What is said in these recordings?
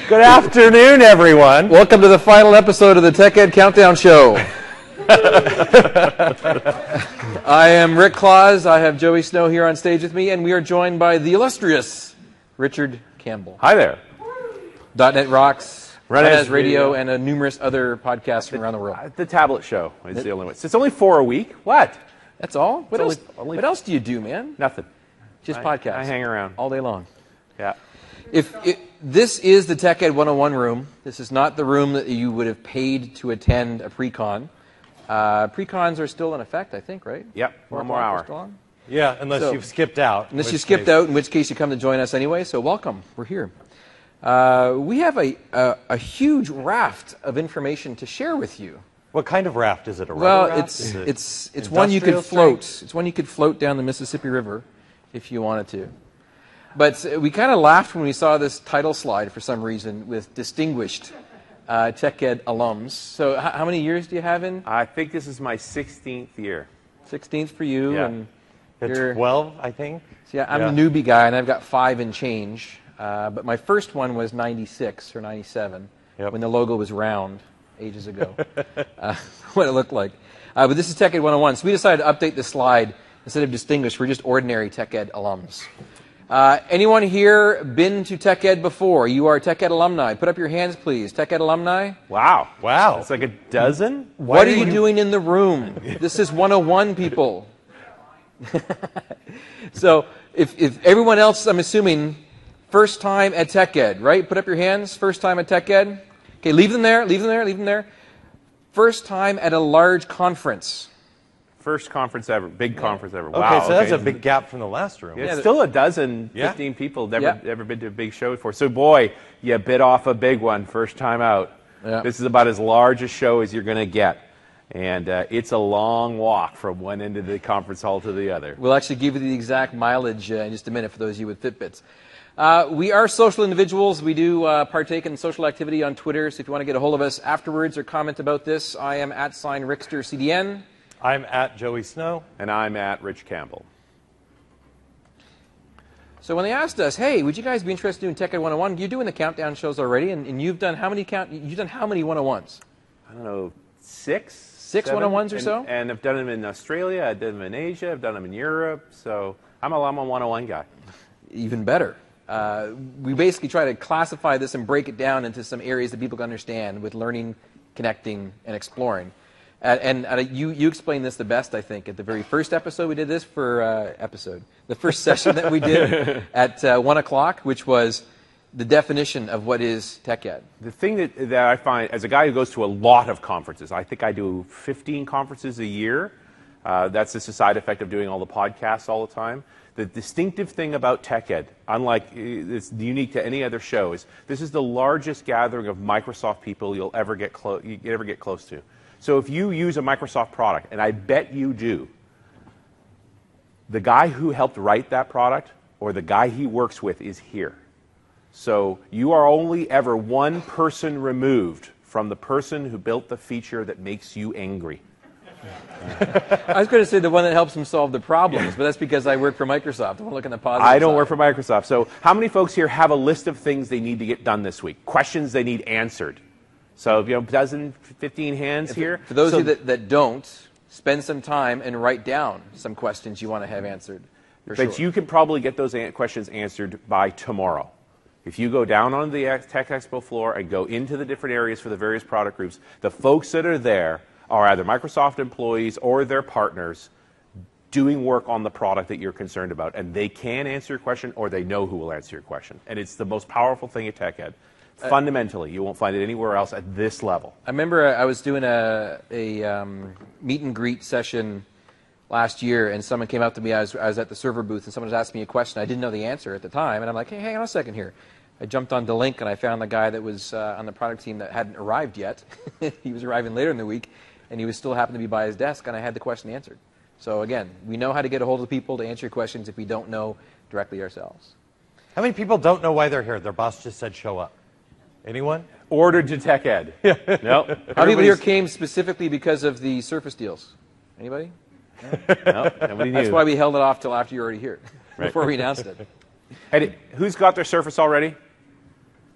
Good afternoon, everyone. Welcome to the final episode of the Tech Ed Countdown Show. I am Rick Claus. I have Joey Snow here on stage with me, and we are joined by the illustrious Richard Campbell. Hi there. .NET Rocks, Renez Radio, and numerous other podcasts from around the world. The tablet show is the only one. It's only 4 a week. What? That's all? What else? Only What else do you do, man? Nothing. Just podcasts. I hang around all day long. Yeah. This is the Tech Ed 101 room. This is not the room that you would have paid to attend a pre-con. Pre-cons are still in effect, I think, right? Yep. One more hour. Yeah, unless you've skipped out. Unless you skipped out, in which case you come to join us anyway. So welcome. We're here. We have a huge raft of information to share with you. What kind of raft is it? A rubber Well, raft? it's one you could float. It's one you could float down the Mississippi River if you wanted to. But we kind of laughed when we saw this title slide for some reason with distinguished Tech Ed alums. So how many years do you have in? I think this is my 16th year. 16th for you. Yeah. And You're 12, I think. So yeah, I'm the newbie guy, and I've got 5 and change. But my first one was 96 or 97, when the logo was round ages ago, what it looked like. But this is Tech Ed 101. So we decided to update the slide. Instead of distinguished, we're just ordinary Tech Ed alums. Anyone here been to Tech Ed before? You are Tech Ed alumni. Put up your hands, please. Tech Ed alumni? Wow. Wow. It's like a dozen? What are you doing in the room? This is 101, people. So if everyone else, I'm assuming, first time at Tech Ed, right? Put up your hands. First time at Tech Ed. Okay, leave them there. Leave them there. Leave them there. First time at a large conference. First conference ever. Big conference ever. Okay, Wow. so that's a big gap from the last room. It's still a dozen, 15 people ever been to a big show before. So, boy, you bit off a big one first time out. Yeah. This is about as large a show as you're going to get. And it's a long walk from one end of the conference hall to the other. We'll actually give you the exact mileage in just a minute for those of you with Fitbits. We are social individuals. We do partake in social activity on Twitter. So if you want to get a hold of us afterwards or comment about this, I am at @RicksterCDN. I'm at Joey Snow. And I'm at Rich Campbell. So when they asked us, hey, would you guys be interested in Tech Ed 101? You're doing the countdown shows already, and you've done how many you've done how many 101s? I don't know, 6? 6 101s or so? And I've done them in Australia, I've done them in Asia, I've done them in Europe. So I'm a 101 guy. Even better. We basically try to classify this and break it down into some areas that people can understand with learning, connecting, and exploring. And you explained this the best, I think, at the very first episode we did this for the first session that we did at 1 o'clock, which was the definition of what is Tech Ed. The thing that I find, as a guy who goes to a lot of conferences, I think I do 15 conferences a year. That's just a side effect of doing all the podcasts all the time. The distinctive thing about Tech Ed, unlike it's unique to any other show, is this is the largest gathering of Microsoft people you'll ever get close to. So if you use a Microsoft product, and I bet you do, the guy who helped write that product or the guy he works with is here. So you are only ever one person removed from the person who built the feature that makes you angry. I was going to say the one that helps them solve the problems, but that's because I work for Microsoft. I want to look in the positive I don't side. work for Microsoft. So how many folks here have a list of things they need to get done this week? Questions they need answered? So, a dozen, 15 hands here. For those of you that don't, spend some time and write down some questions you want to have answered. But you can probably get those questions answered by tomorrow. If you go down on the Tech Expo floor and go into the different areas for the various product groups, the folks that are there are either Microsoft employees or their partners doing work on the product that you're concerned about. And they can answer your question, or they know who will answer your question. And it's the most powerful thing at Tech Ed. Fundamentally, you won't find it anywhere else at this level. I remember I was doing a meet and greet session last year, and someone came up to me. I was at the server booth, and someone was asking me a question. I didn't know the answer at the time, and I'm like, hey, hang on a second here. I jumped on the link, and I found the guy that was on the product team that hadn't arrived yet. He was arriving later in the week, and he was still happened to be by his desk, and I had the question answered. So again, we know how to get a hold of people to answer your questions if we don't know directly ourselves. How many people don't know why they're here? Their boss just said show up. Anyone? Ordered to Tech Ed. No. How many people here came specifically because of the Surface deals? Anybody? No, nobody knew. That's why we held it off till after you're already here, before we announced it. Hey, who's got their Surface already?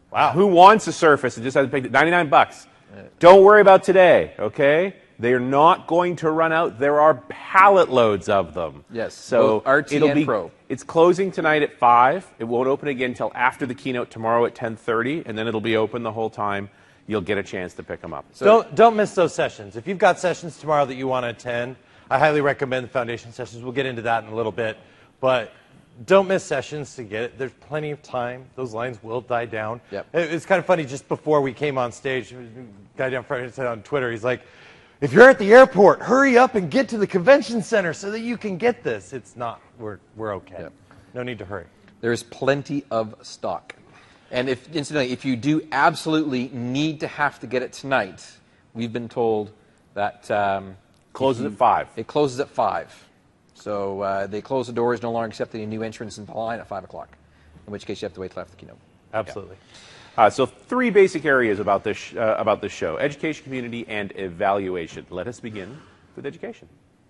Wow. Who wants a Surface and just has to pay $99? Don't worry about today, okay? They're not going to run out. There are pallet loads of them. Yes, So both RT it'll and be, Pro. It's closing tonight at 5. It won't open again until after the keynote tomorrow at 10:30, and then it'll be open the whole time. You'll get a chance to pick them up. So, Don't miss those sessions. If you've got sessions tomorrow that you want to attend, I highly recommend the foundation sessions. We'll get into that in a little bit. But don't miss sessions to get it. There's plenty of time. Those lines will die down. Yep. It's kind of funny, just before we came on stage, a guy down front said on Twitter, he's like, if you're at the airport, hurry up and get to the convention center so that you can get this. It's not, we're okay. Yep. No need to hurry. there's plenty of stock. And incidentally, if you do absolutely need to have to get it tonight, we've been told that Closes at 5. it closes at 5. So they close the doors, no longer accepting any new entrants into the line at 5 o'clock, in which case you have to wait till after the keynote. Absolutely. So 3 basic areas about this show: education, community, and evaluation. Let us begin with education.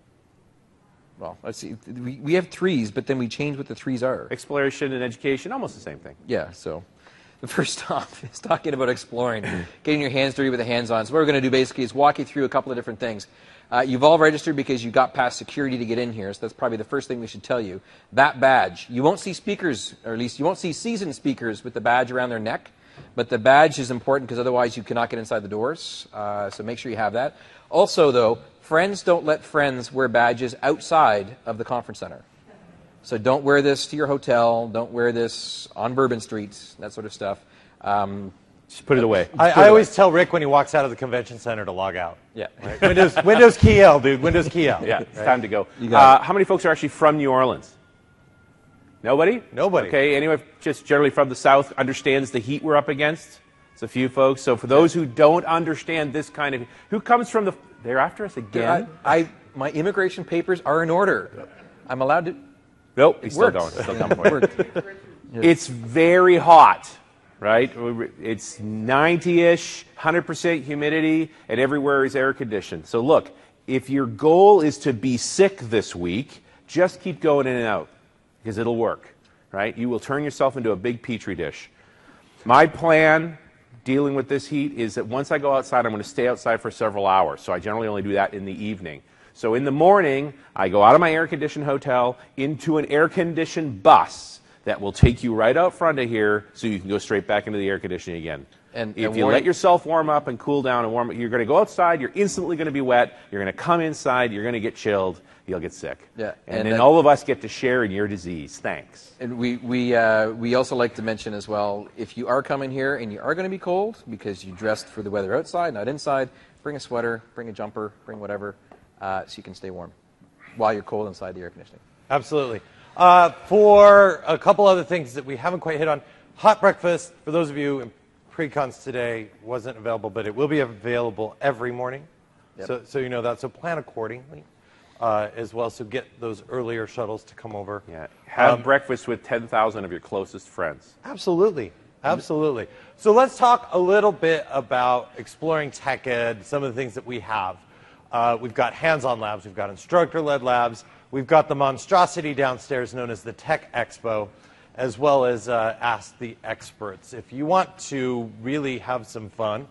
Well, let's see. We have trees, but then we change what the trees are. Exploration and education, almost the same thing. Yeah, so the first stop is talking about exploring, getting your hands dirty with the hands-on. So what we're going to do basically is walk you through a couple of different things. You've all registered because you got past security to get in here, so that's probably the first thing we should tell you. That badge, you won't see speakers, or at least you won't see seasoned speakers with the badge around their neck, but the badge is important because otherwise you cannot get inside the doors, so make sure you have that. Also, though, friends don't let friends wear badges outside of the conference center. So don't wear this to your hotel, don't wear this on Bourbon Street, that sort of stuff. Just put it away. I always tell Rick when he walks out of the convention center to log out. Yeah. Right? Windows key L, dude. Windows key L. Yeah, it's time to go. got it. How many folks are actually from New Orleans? Nobody? Nobody. Okay, anyone just generally from the South understands the heat we're up against? It's a few folks. So for those who don't understand this kind of... Who comes from the... They're after us again? My immigration papers are in order. I'm allowed to... Nope, he's still works. going. It's still coming for you. Worked. It's very hot, right? It's 90-ish, 100% humidity, and everywhere is air conditioned. So look, if your goal is to be sick this week, just keep going in and out, because it'll work, right? You will turn yourself into a big petri dish. My plan dealing with this heat is that once I go outside, I'm going to stay outside for several hours. So I generally only do that in the evening. So in the morning, I go out of my air-conditioned hotel into an air-conditioned bus that will take you right out front of here so you can go straight back into the air conditioning again. And if you let yourself warm up and cool down and warm up, you're going to go outside, you're instantly going to be wet, you're going to come inside, you're going to get chilled, you'll get sick. Yeah, and and then all of us get to share in your disease. Thanks. And we also like to mention as well, if you are coming here and you are going to be cold because you dressed for the weather outside, not inside, bring a sweater, bring a jumper, bring whatever, so you can stay warm while you're cold inside the air conditioning. Absolutely. For a couple other things that we haven't quite hit on, hot breakfast, for those of you in pre-cons today, wasn't available, but it will be available every morning. Yep. So you know that. So plan accordingly as well. So get those earlier shuttles to come over. Yeah. Have breakfast with 10,000 of your closest friends. Absolutely. Absolutely. So let's talk a little bit about exploring tech ed, some of the things that we have. We've got hands-on labs. We've got instructor-led labs. We've got the monstrosity downstairs known as the Tech Expo, as well as Ask the Experts. If you want to really have some fun,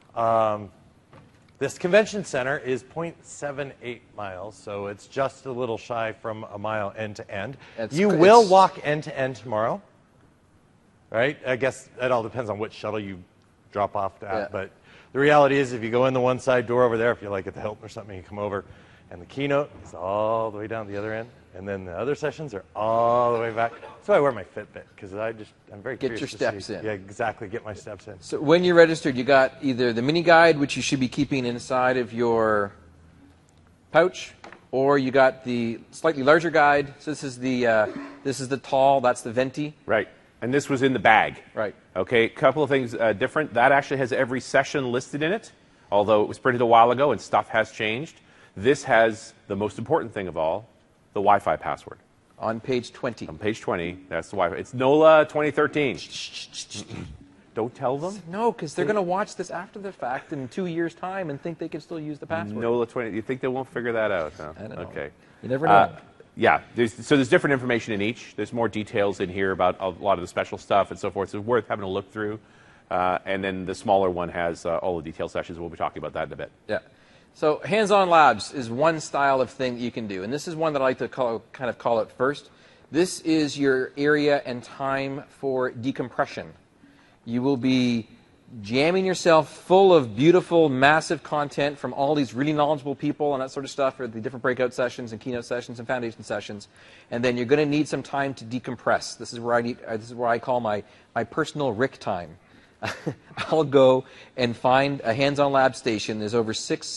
this convention center is 0.78 miles, so it's just a little shy from a mile end to end. You will walk end to end tomorrow, right? I guess it all depends on which shuttle you drop off at, Yeah. but the reality is if you go in the one side door over there, if you're like at the Hilton or something, you come over, and the keynote is all the way down the other end, and then the other sessions are all the way back. That's why I wear my Fitbit, because I'm very Get curious your to steps see. in. Yeah, exactly, get my steps in. So when you're registered, you got either the mini guide, which you should be keeping inside of your pouch, or you got the slightly larger guide. So this is the tall, that's the venti. Right. And this was in the bag. Right. Okay, a couple of things different. That actually has every session listed in it, although it was printed a while ago and stuff has changed. This has the most important thing of all, the Wi-Fi password. On page 20. On page 20, that's the Wi-Fi. It's NOLA 2013. Don't tell them. No, because they're going to watch this after the fact in 2 years' time and think they can still use the password. NOLA 20. You think they won't figure that out? Huh? I don't know. Okay. You never know. Yeah, there's different information in each. There's more details in here about a lot of the special stuff and so forth. So it's worth having a look through. and then the smaller one has all the detail sessions. We'll be talking about that in a bit. Yeah. So hands-on labs is one style of thing that you can do, and this is one that I like to call it first. This is your area and time for decompression. You will be jamming yourself full of beautiful, massive content from all these really knowledgeable people and that sort of stuff for the different breakout sessions and keynote sessions and foundation sessions, and then you're going to need some time to decompress. This is where I call my personal Rick time. I'll go and find a hands-on lab station. There's over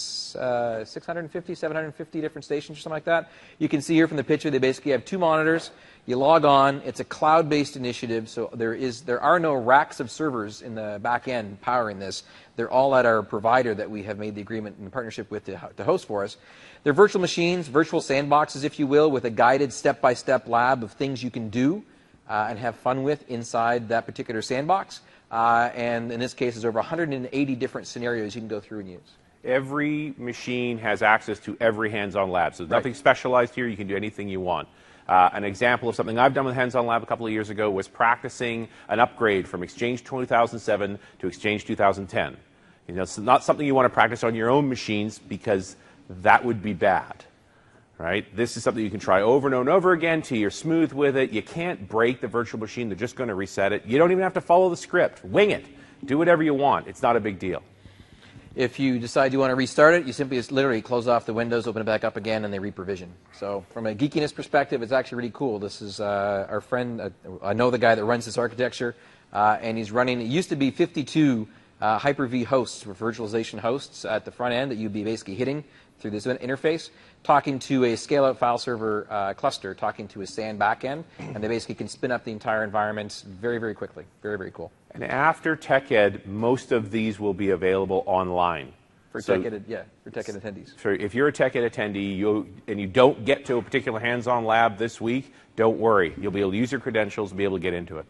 650, 750 different stations or something like that. You can see here from the picture, they basically have 2 monitors. You log on. It's a cloud-based initiative, so there are no racks of servers in the back end powering this. They're all at our provider that we have made the agreement and partnership with to host for us. They're virtual machines, virtual sandboxes, if you will, with a guided step-by-step lab of things you can do and have fun with inside that particular sandbox. And in this case, there's over 180 different scenarios you can go through and use. Every machine has access to every hands-on lab, so there's nothing specialized here. You can do anything you want. An example of something I've done with Hands-On Lab a couple of years ago was practicing an upgrade from Exchange 2007 to Exchange 2010. You know, it's not something you want to practice on your own machines because that would be bad. Right? This is something you can try over and over again till you're smooth with it. You can't break the virtual machine. They're just going to reset it. You don't even have to follow the script. Wing it. Do whatever you want. It's not a big deal. If you decide you want to restart it, you simply just literally close off the windows, open it back up again, and they reprovision. So from a geekiness perspective, it's actually really cool. This is our friend, I know the guy that runs this architecture, and he's running, it used to be 52 Hyper-V hosts, virtualization hosts at the front end that you'd be basically hitting through this interface, talking to a scale-out file server cluster, talking to a SAN backend, and they basically can spin up the entire environment very, very quickly. Very, very cool. And after TechEd, most of these will be available online. For TechEd attendees. So if you're a TechEd attendee and you don't get to a particular hands-on lab this week, don't worry. You'll be able to use your credentials and be able to get into it.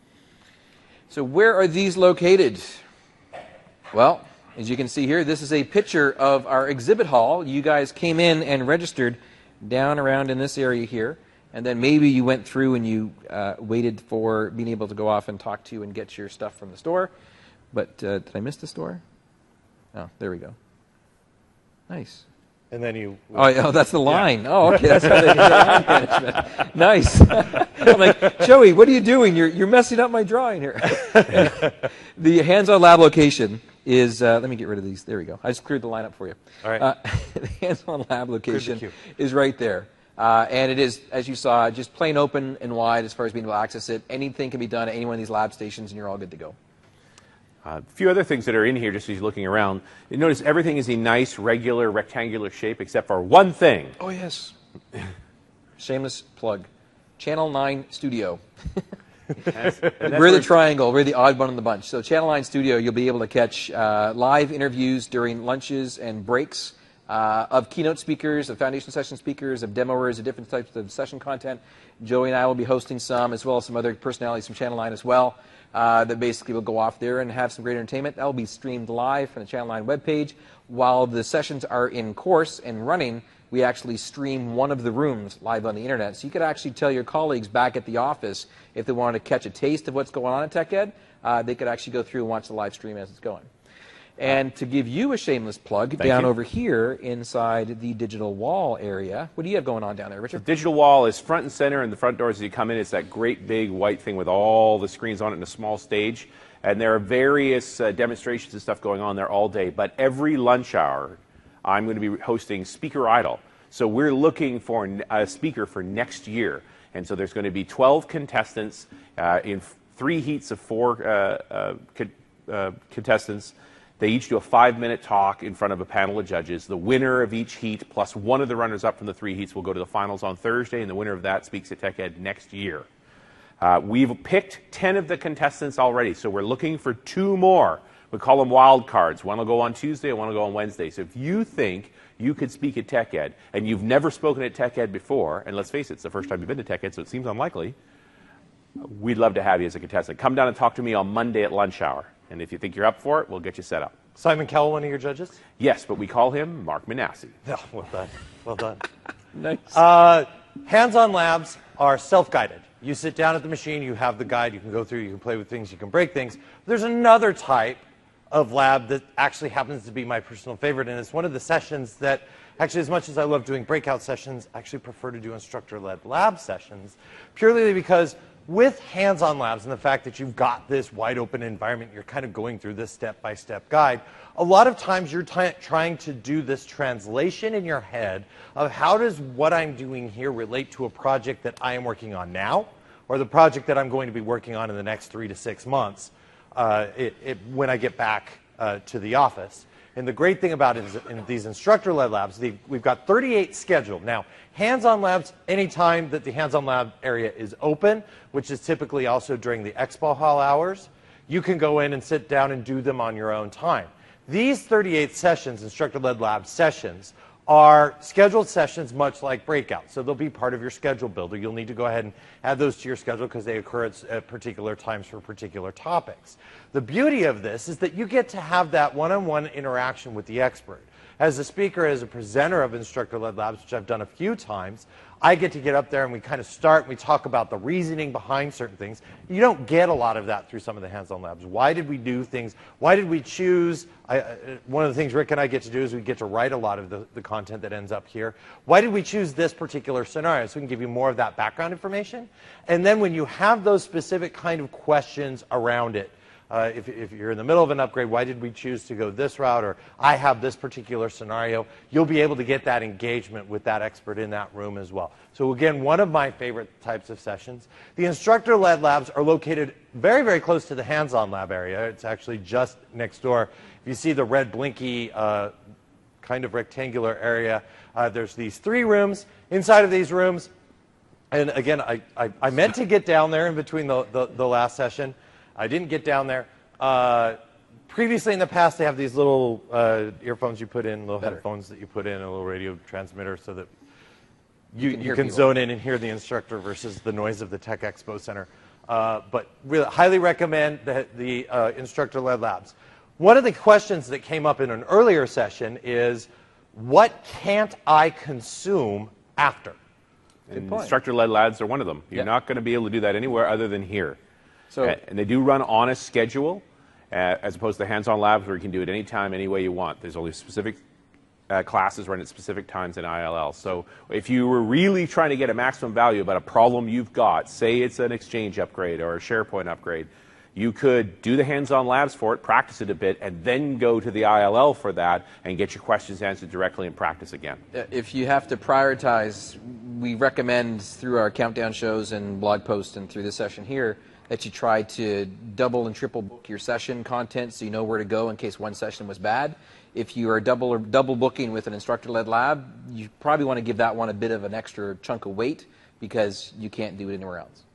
So where are these located? Well, as you can see here, this is a picture of our exhibit hall. You guys came in and registered down around in this area here. And then maybe you went through and you waited for being able to go off and talk to and get your stuff from the store. But did I miss the store? Oh, there we go. Nice. And then you... Oh, that's the line. Yeah. Oh, okay. That's how they do line management. Nice. I'm like, Joey, what are you doing? You're messing up my drawing here. The hands-on lab location is... let me get rid of these. There we go. I just cleared the line up for you. All right. The hands-on lab location is right there. And it is, as you saw, just plain open and wide as far as being able to access it. Anything can be done at any one of these lab stations, and you're all good to go. A few other things that are in here, just as you're looking around. You notice everything is a nice, regular, rectangular shape, except for one thing. Oh, yes. Shameless plug. Channel 9 Studio. We're the triangle. We're the odd one in the bunch. So Channel 9 Studio, you'll be able to catch live interviews during lunches and breaks of keynote speakers, of foundation session speakers, of demoers, of different types of session content. Joey and I will be hosting some, as well as some other personalities from Channel 9 as well, that basically will go off there and have some great entertainment. That will be streamed live from the Channel 9 webpage. While the sessions are in course and running, we actually stream one of the rooms live on the internet. So you could actually tell your colleagues back at the office, if they wanted to catch a taste of what's going on at TechEd, they could actually go through and watch the live stream as it's going. And to give you a shameless plug, down over here inside the digital wall area, what do you have going on down there, Richard? The digital wall is front and center in the front doors as you come in. It's that great big white thing with all the screens on it in a small stage. And there are various demonstrations and stuff going on there all day. But every lunch hour, I'm going to be hosting Speaker Idol. So we're looking for a speaker for next year. And so there's going to be 12 contestants in 3 heats of 4 contestants. They each do a 5-minute talk in front of a panel of judges. The winner of each heat, plus one of the runners-up from the 3 heats, will go to the finals on Thursday, and the winner of that speaks at TechEd next year. We've picked 10 of the contestants already, so we're looking for 2 more. We call them wild cards. One will go on Tuesday, and one will go on Wednesday. So if you think you could speak at TechEd, and you've never spoken at TechEd before, and let's face it, it's the first time you've been to TechEd, so it seems unlikely, we'd love to have you as a contestant. Come down and talk to me on Monday at lunch hour. And if you think you're up for it, we'll get you set up. Simon Cowell, one of your judges? Yes, but we call him Mark Manassi. Oh, well done. Well done. Nice. Hands-on labs are self-guided. You sit down at the machine, you have the guide, you can go through, you can play with things, you can break things. There's another type of lab that actually happens to be my personal favorite, and it's one of the sessions that actually, as much as I love doing breakout sessions, I actually prefer to do instructor-led lab sessions, purely because with hands-on labs and the fact that you've got this wide-open environment, you're kind of going through this step-by-step guide, a lot of times you're trying to do this translation in your head of how does what I'm doing here relate to a project that I am working on now, or the project that I'm going to be working on in the next 3 to 6 months when I get back to the office. And the great thing about it is in these instructor-led labs, we've got 38 scheduled. Now, hands-on labs, anytime that the hands-on lab area is open, which is typically also during the expo hall hours, you can go in and sit down and do them on your own time. These 38 sessions, instructor-led lab sessions, are scheduled sessions much like breakouts. So they'll be part of your schedule builder. You'll need to go ahead and add those to your schedule because they occur at particular times for particular topics. The beauty of this is that you get to have that one-on-one interaction with the expert. As a speaker, as a presenter of instructor-led labs, which I've done a few times, I get to get up there and we kind of start and we talk about the reasoning behind certain things. You don't get a lot of that through some of the hands-on labs. Why did we do things? Why did we choose? One of the things Rick and I get to do is we get to write a lot of the content that ends up here. Why did we choose this particular scenario? So we can give you more of that background information. And then when you have those specific kind of questions around it, if you're in the middle of an upgrade, why did we choose to go this route, or I have this particular scenario, you'll be able to get that engagement with that expert in that room as well. So again, one of my favorite types of sessions. The instructor-led labs are located very, very close to the hands-on lab area. It's actually just next door. If you see the red blinky kind of rectangular area, there's these 3 rooms. Inside of these rooms, and again, I meant to get down there in between the last session. I didn't get down there. Previously in the past, they have these little earphones you put in, little headphones that you put in, a little radio transmitter so that you can zone in and hear the instructor versus the noise of the Tech Expo Center. But really highly recommend the instructor-led labs. One of the questions that came up in an earlier session is, what can't I consume after? Instructor-led labs are one of them. You're not going to be able to do that anywhere other than here. So, and they do run on a schedule, as opposed to the hands-on labs where you can do it anytime, any way you want. There's only specific classes run at specific times in ILL. So if you were really trying to get a maximum value about a problem you've got, say it's an Exchange upgrade or a SharePoint upgrade, you could do the hands-on labs for it, practice it a bit, and then go to the ILL for that and get your questions answered directly and practice again. If you have to prioritize, we recommend through our countdown shows and blog posts and through this session here that you try to double and triple book your session content so you know where to go in case one session was bad. If you are double booking with an instructor-led lab, you probably want to give that one a bit of an extra chunk of weight because you can't do it anywhere else.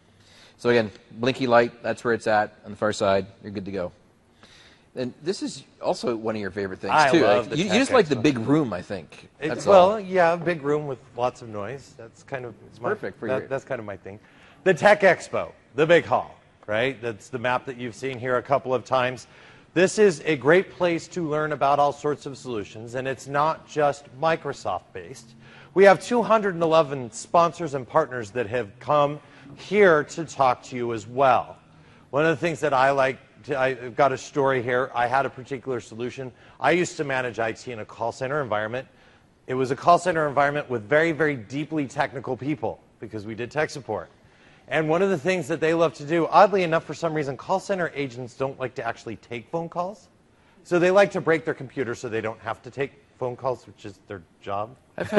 So again, blinky light, that's where it's at on the far side. You're good to go. And this is also one of your favorite things, too. Love you just like the big room, I think. Yeah, big room with lots of noise. That's kind of perfect for that's kind of my thing. The Tech Expo, the big hall, right? That's the map that you've seen here a couple of times. This is a great place to learn about all sorts of solutions, and it's not just Microsoft-based. We have 211 sponsors and partners that have come here to talk to you as well. One of the things that I like, I've got a story here. I had a particular solution. I used to manage IT in a call center environment. It was a call center environment with very, very deeply technical people because we did tech support. And one of the things that they love to do, oddly enough, for some reason, call center agents don't like to actually take phone calls. So they like to break their computer so they don't have to take phone calls, which is their job. I've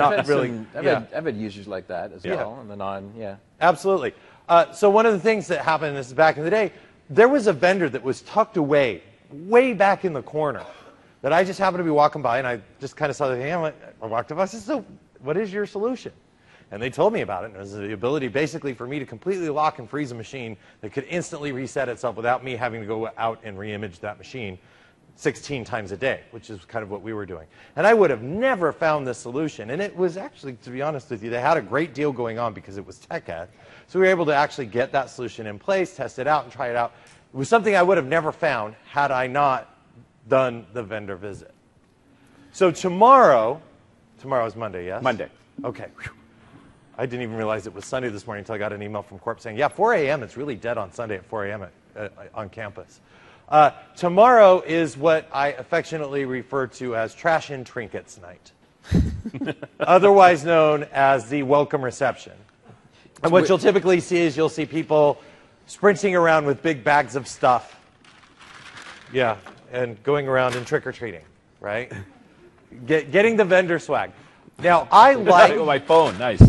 had users like that as well. And Absolutely. So one of the things that happened, this is back in the day, there was a vendor that was tucked away, way back in the corner, that I just happened to be walking by, and I just kind of saw the hand. I walked up, I said, so what is your solution? And they told me about it, and it was the ability basically for me to completely lock and freeze a machine that could instantly reset itself without me having to go out and re-image that machine 16 times a day, which is kind of what we were doing. And I would have never found this solution. And it was actually, to be honest with you, they had a great deal going on because it was tech ed. So we were able to actually get that solution in place, test it out, and try it out. It was something I would have never found had I not done the vendor visit. So tomorrow's Monday, yes? Monday. Okay. I didn't even realize it was Sunday this morning until I got an email from Corp saying, yeah, 4 a.m. It's really dead on Sunday at 4 a.m. On campus. Tomorrow is what I affectionately refer to as Trash and Trinkets Night, otherwise known as the welcome reception. And what you'll typically see is you'll see people sprinting around with big bags of stuff. Yeah, and going around and trick-or-treating, right? Getting the vendor swag. Now, I like... my phone, nice.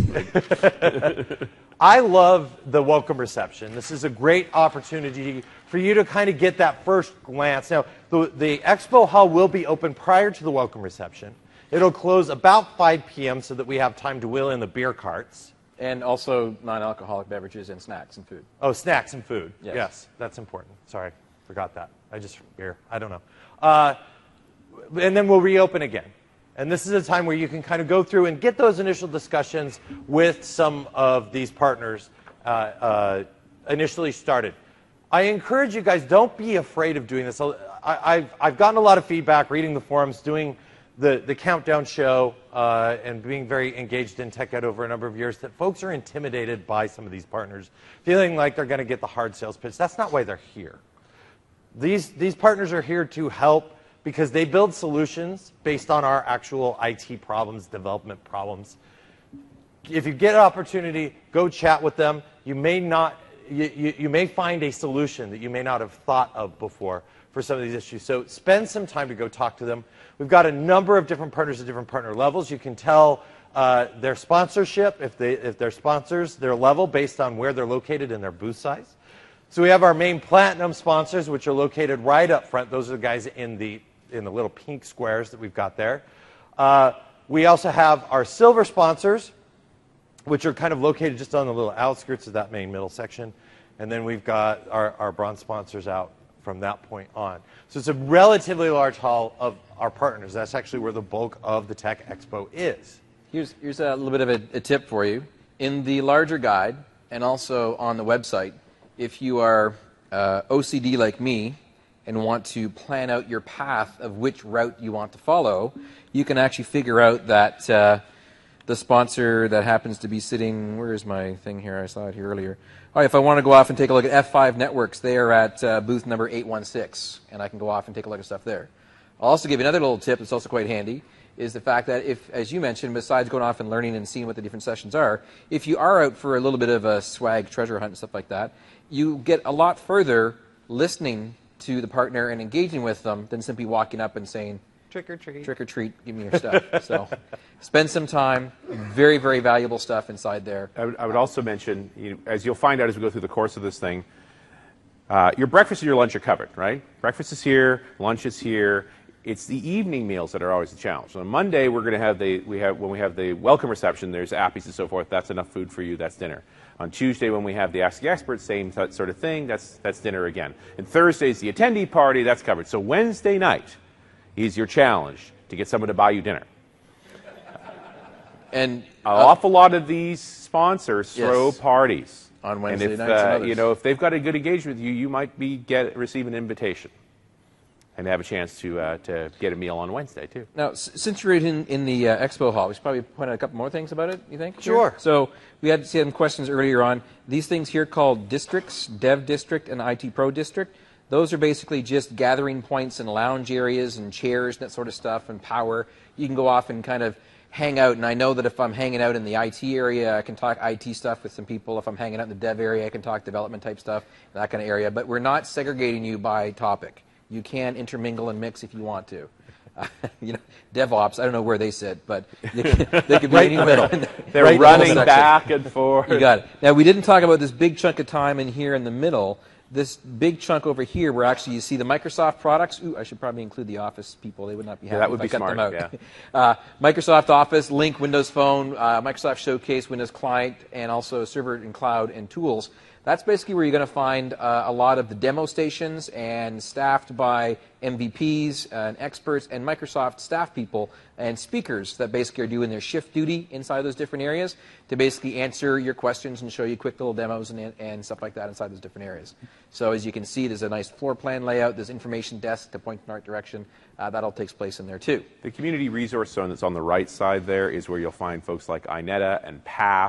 I love the welcome reception. This is a great opportunity for you to kind of get that first glance. Now, the expo hall will be open prior to the welcome reception. It'll close about 5 p.m. so that we have time to wheel in the beer carts. And also non-alcoholic beverages and snacks and food. Oh, snacks and food. Yes. That's important. Sorry, forgot that. Beer. I don't know. And then we'll reopen again. And this is a time where you can kind of go through and get those initial discussions with some of these partners initially started. I encourage you guys, don't be afraid of doing this. I've gotten a lot of feedback reading the forums, doing the countdown show, and being very engaged in TechEd over a number of years, that folks are intimidated by some of these partners, feeling like they're going to get the hard sales pitch. That's not why they're here. These partners are here to help because they build solutions based on our actual IT problems, development problems. If you get an opportunity, go chat with them. You may find a solution that you may not have thought of before for some of these issues. So spend some time to go talk to them. We've got a number of different partners at different partner levels. You can tell their sponsorship, if they're sponsors, their level based on where they're located and their booth size. So we have our main platinum sponsors, which are located right up front. Those are the guys in the little pink squares that we've got there. We also have our silver sponsors, which are kind of located just on the little outskirts of that main middle section. And then we've got our bronze sponsors out from that point on. So it's a relatively large hall of our partners. That's actually where the bulk of the Tech Expo is. Here's a little bit of a tip for you. In the larger guide and also on the website, if you are OCD like me and want to plan out your path of which route you want to follow, you can actually figure out that the sponsor that happens to be sitting, where is my thing here? I saw it here earlier. All right, if I want to go off and take a look at F5 Networks, they are at booth number 816, and I can go off and take a look at stuff there. I'll also give you another little tip that's also quite handy, is the fact that if, as you mentioned, besides going off and learning and seeing what the different sessions are, if you are out for a little bit of a swag treasure hunt and stuff like that, you get a lot further listening to the partner and engaging with them than simply walking up and saying, trick or treat, give me your stuff. So spend some time. Very, very valuable stuff inside there. I would also mention, as you'll find out as we go through the course of this thing, your breakfast and your lunch are covered, right? Breakfast is here, lunch is here. It's the evening meals that are always the challenge. So on Monday, we're going to have when we have the welcome reception, there's appies and so forth. That's enough food for you. That's dinner. On Tuesday, when we have the Ask the Expert, same sort of thing. That's dinner again. And Thursday's the attendee party. That's covered. So Wednesday night is your challenge to get someone to buy you dinner. And an awful lot of these sponsors throw parties on Wednesday nights. And if they've got a good engagement with you, you might receive an invitation and have a chance to get a meal on Wednesday too. Now, since you're in the expo hall, we should probably point out a couple more things about it. You think? Sure. So we had some questions earlier on. These things here called districts, Dev District and IT Pro District. Those are basically just gathering points and lounge areas and chairs and that sort of stuff and power. You can go off and kind of hang out. And I know that if I'm hanging out in the IT area, I can talk IT stuff with some people. If I'm hanging out in the dev area, I can talk development type stuff, that kind of area. But we're not segregating you by topic. You can intermingle and mix if you want to. DevOps, I don't know where they sit, but they could be right in the middle. They're right running back and forth. You got it. Now, we didn't talk about this big chunk of time in here in the middle. This big chunk over here where actually you see the Microsoft products. Ooh, I should probably include the Office people. They would not be happy that would if be I cut smart, them out. Microsoft Office, Lync, Windows Phone, Microsoft Showcase, Windows Client, and also Server and Cloud and Tools. That's basically where you're going to find a lot of the demo stations and staffed by MVPs and experts and Microsoft staff people and speakers that basically are doing their shift duty inside those different areas to basically answer your questions and show you quick little demos and stuff like that inside those different areas. So as you can see, there's a nice floor plan layout. There's information desk to point in the right direction. That all takes place in there too. The community resource zone that's on the right side there is where you'll find folks like Ineta and Pass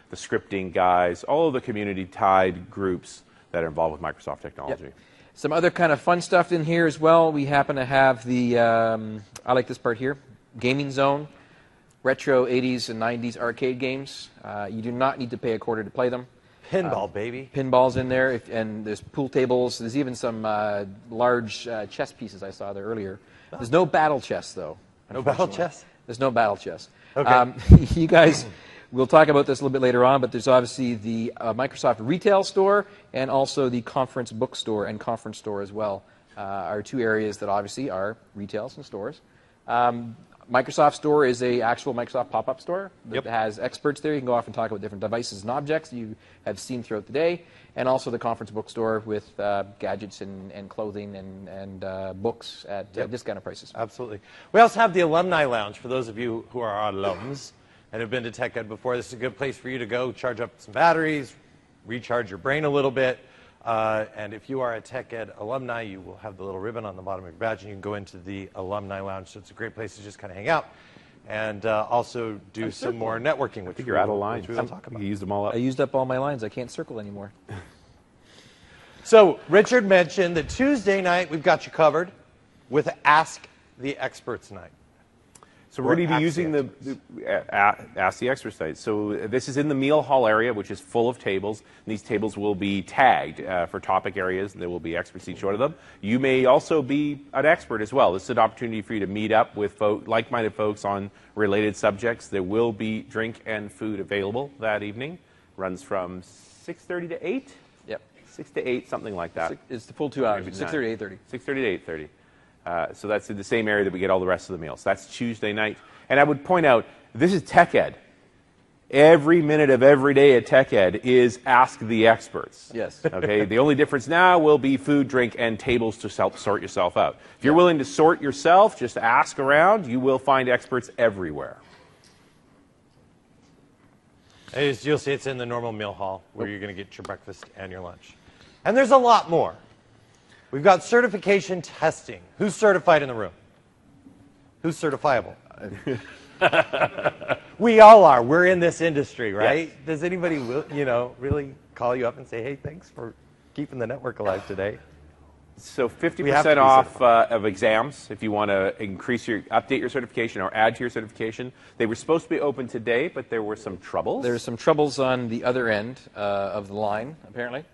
the scripting guys, all of the community-tied groups that are involved with Microsoft technology. Yep. Some other kind of fun stuff in here as well. We happen to have the, I like this part here, Gaming Zone, retro 80s and 90s arcade games. You do not need to pay a quarter to play them. Pinball, baby. Pinballs in there, and there's pool tables. There's even some large chess pieces I saw there earlier. There's no battle chess, though. No battle chess? There's no battle chess. Okay. You guys, we'll talk about this a little bit later on, but there's obviously the Microsoft retail store and also the conference bookstore and conference store as well are two areas that obviously are retails and stores. Microsoft Store is a actual Microsoft pop-up store that has experts there. You can go off and talk about different devices and objects you have seen throughout the day, and also the conference bookstore with gadgets and clothing and books at discounted prices. Absolutely. We also have the Alumni Lounge for those of you who are alums and have been to TechEd before. This is a good place for you to go charge up some batteries, recharge your brain a little bit. And if you are a TechEd alumni, you will have the little ribbon on the bottom of your badge, and you can go into the Alumni Lounge. So it's a great place to just kind of hang out and also do some more networking. I think you're out of line. Which we will talk about. You used them all up. I used up all my lines. I can't circle anymore. So Richard mentioned that Tuesday night we've got you covered with Ask the Experts night. So we're going to be using the Ask the Experts site. So this is in the meal hall area, which is full of tables. And these tables will be tagged for topic areas, and there will be experts each one of them. You may also be an expert as well. This is an opportunity for you to meet up with like-minded folks on related subjects. There will be drink and food available that evening. Runs from 6:30 to 8? Yep. 6 to 8, something like that. It's the full 2 hours, Maybe 6:30 to 8:30. 6:30 to 8:30. So that's in the same area that we get all the rest of the meals. That's Tuesday night. And I would point out, this is TechEd. Every minute of every day at TechEd is Ask the Experts. Yes. Okay. The only difference now will be food, drink, and tables to sort yourself out. If you're willing to sort yourself, just ask around, you will find experts everywhere. As you'll see, it's in the normal meal hall where you're going to get your breakfast and your lunch. And there's a lot more. We've got certification testing. Who's certified in the room? Who's certifiable? We all are. We're in this industry, right? Yes. Does anybody, really call you up and say, hey, thanks for keeping the network alive today? So 50% off of exams if you want to update your certification or add to your certification. They were supposed to be open today, but there were some troubles. There were some troubles on the other end of the line, apparently.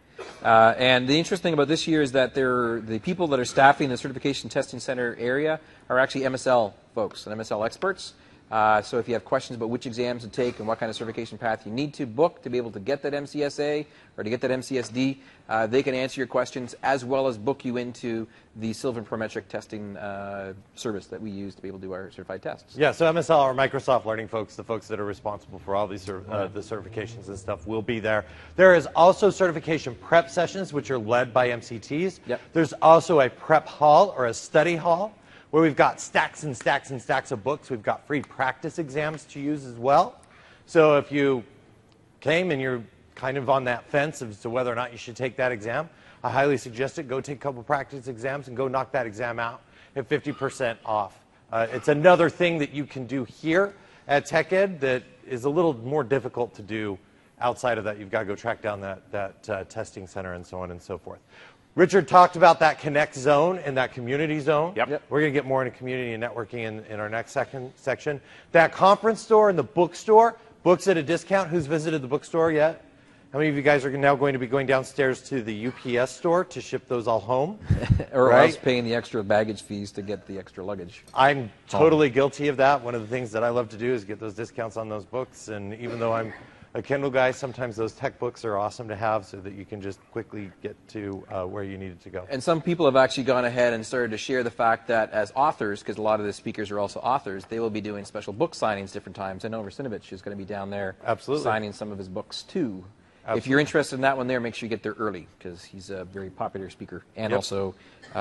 And the interesting thing about this year is that the people that are staffing the Certification Testing Center area are actually MSL folks and MSL experts. So if you have questions about which exams to take and what kind of certification path you need to book to be able to get that MCSA or to get that MCSD, they can answer your questions as well as book you into the Sylvan Prometric testing service that we use to be able to do our certified tests. Yeah, so MSL or Microsoft Learning folks, the folks that are responsible for all these the certifications and stuff, will be there. There is also certification prep sessions, which are led by MCTs. Yep. There's also a prep hall or a study hall, where we've got stacks and stacks and stacks of books. We've got free practice exams to use as well. So if you came and you're kind of on that fence as to whether or not you should take that exam, I highly suggest it. Go take a couple practice exams and go knock that exam out at 50% off. It's another thing that you can do here at TechEd that is a little more difficult to do outside of that. You've got to go track down that testing center and so on and so forth. Richard talked about that Connect zone and that community zone. Yep. We're going to get more into community and networking in our next section. That conference store and the bookstore, books at a discount. Who's visited the bookstore yet? How many of you guys are now going to be going downstairs to the UPS store to ship those all home? Or else paying the extra baggage fees to get the extra luggage. I'm totally guilty of that. One of the things that I love to do is get those discounts on those books. And even though I'm a Kindle guy, sometimes those tech books are awesome to have so that you can just quickly get to where you needed to go. And some people have actually gone ahead and started to share the fact that as authors, because a lot of the speakers are also authors, they will be doing special book signings different times. I know Rasinovich is going to be down there signing some of his books too. Absolutely. If you're interested in that one there, make sure you get there early because he's a very popular speaker and also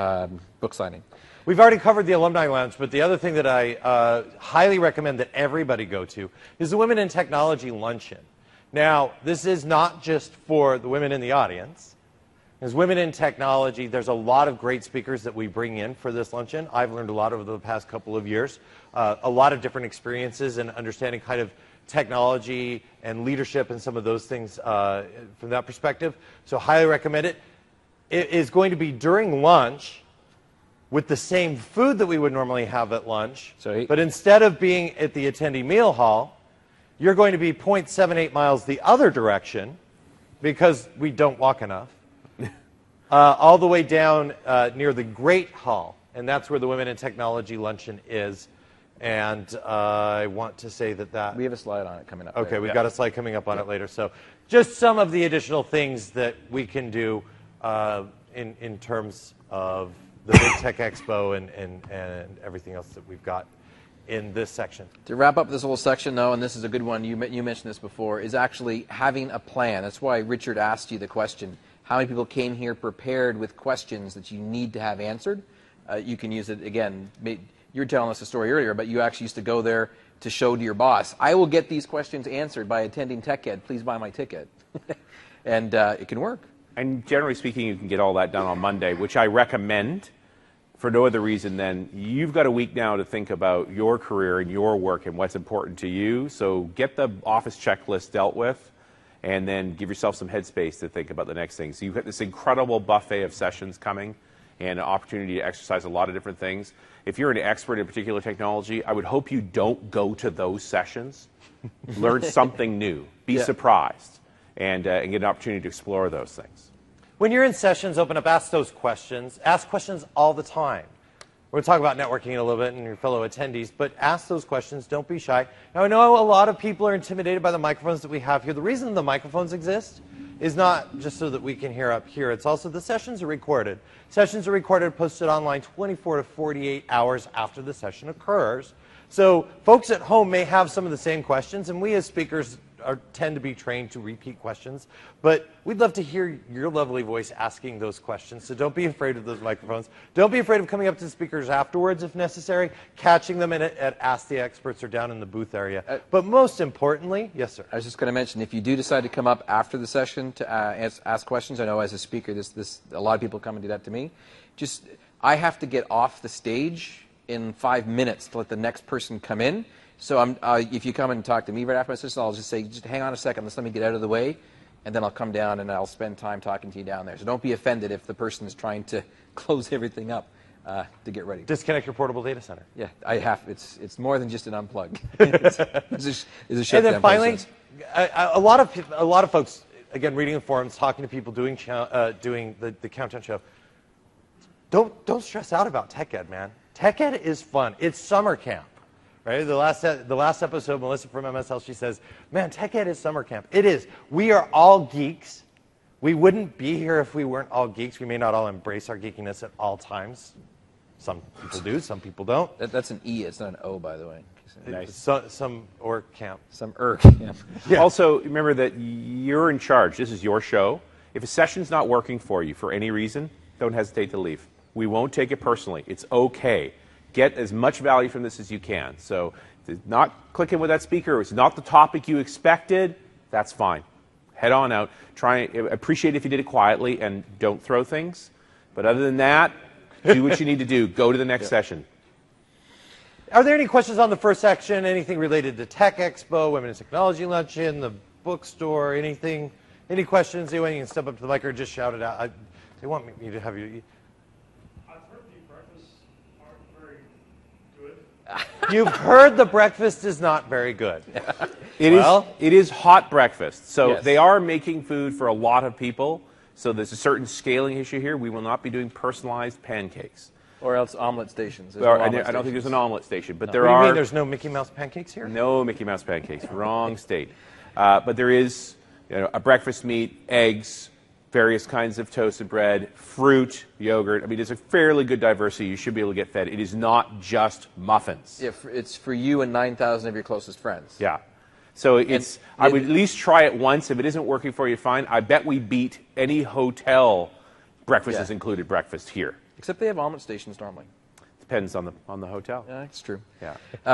book signing. We've already covered the Alumni Lounge, but the other thing that I highly recommend that everybody go to is the Women in Technology Luncheon. Now, this is not just for the women in the audience. As Women in Technology, there's a lot of great speakers that we bring in for this luncheon. I've learned a lot over the past couple of years, a lot of different experiences and understanding kind of technology and leadership and some of those things from that perspective. So highly recommend it. It is going to be during lunch with the same food that we would normally have at lunch. But instead of being at the attendee meal hall, you're going to be 0.78 miles the other direction because we don't walk enough, all the way down near the Great Hall. And that's where the Women in Technology Luncheon is. And I want to say that... We have a slide on it coming up. Okay, we've got a slide coming up on it later. So just some of the additional things that we can do in terms of the Big Tech Expo and everything else that we've got in this section. To wrap up this whole section, though, and this is a good one, you mentioned this before, is actually having a plan. That's why Richard asked you the question. How many people came here prepared with questions that you need to have answered? You can use it, again, you were telling us a story earlier, but you actually used to go there to show to your boss, I will get these questions answered by attending TechEd. Please buy my ticket. And it can work. And generally speaking, you can get all that done on Monday, which I recommend for no other reason than you've got a week now to think about your career and your work and what's important to you. So get the office checklist dealt with and then give yourself some headspace to think about the next thing. So you've got this incredible buffet of sessions coming and an opportunity to exercise a lot of different things. If you're an expert in a particular technology, I would hope you don't go to those sessions. Learn something new. Be surprised and get an opportunity to explore those things. When you're in sessions, open up, ask those questions. Ask questions all the time. We're going to talk about networking in a little bit and your fellow attendees, but ask those questions. Don't be shy. Now, I know a lot of people are intimidated by the microphones that we have here. The reason the microphones exist is not just so that we can hear up here. It's also the sessions are recorded. Sessions are recorded, posted online 24 to 48 hours after the session occurs. So folks at home may have some of the same questions, and we as speakers tend to be trained to repeat questions. But we'd love to hear your lovely voice asking those questions. So don't be afraid of those microphones. Don't be afraid of coming up to the speakers afterwards if necessary, catching them at Ask the Experts or down in the booth area. But most importantly, yes, sir. I was just going to mention, if you do decide to come up after the session to ask questions, I know as a speaker, a lot of people come and do that to me. I have to get off the stage in 5 minutes to let the next person come in. So if you come and talk to me right after my session, I'll just say, just hang on a second, let me get out of the way, and then I'll come down and I'll spend time talking to you down there. So don't be offended if the person is trying to close everything up to get ready. Disconnect your portable data center. Yeah, I have. It's more than just an unplug. it's a shutdown. And then finally, a lot of folks, again, reading the forums, talking to people, doing the Countdown show. Don't stress out about TechEd, man. TechEd is fun. It's summer camp. Right? The last episode, Melissa from MSL, she says, man, TechEd is summer camp. It is. We are all geeks. We wouldn't be here if we weren't all geeks. We may not all embrace our geekiness at all times. Some people do, some people don't. That's an E, it's not an O, by the way. Nice. Some camp. Some camp. Yeah. Also, remember that you're in charge. This is your show. If a session's not working for you for any reason, don't hesitate to leave. We won't take it personally. It's okay. Get as much value from this as you can. So if it's not clicking with that speaker, or it's not the topic you expected, that's fine. Head on out. Appreciate if you did it quietly and don't throw things. But other than that, do what you need to do. Go to the next session. Are there any questions on the first section? Anything related to Tech Expo, Women in Technology Luncheon, the bookstore, anything? Any questions? Anyone, you can step up to the mic or just shout it out. They want me to have you. You've heard the breakfast is not very good. It is hot breakfast. So yes. They are making food for a lot of people. So there's a certain scaling issue here. We will not be doing personalized pancakes. Or else omelet stations. I don't think there's an omelet station. But there What do you are. mean there's no Mickey Mouse pancakes here? No Mickey Mouse pancakes. Wrong state. But there is a breakfast meat, eggs, various kinds of toasted bread, fruit, yogurt. I mean, it's a fairly good diversity. You should be able to get fed. It is not just muffins. Yeah, it's for you and 9,000 of your closest friends. Yeah. So I would at least try it once. If it isn't working for you, fine. I bet we beat any hotel breakfast is included breakfast here. Except they have omelet stations normally. Depends on the hotel. Yeah, that's true. Yeah.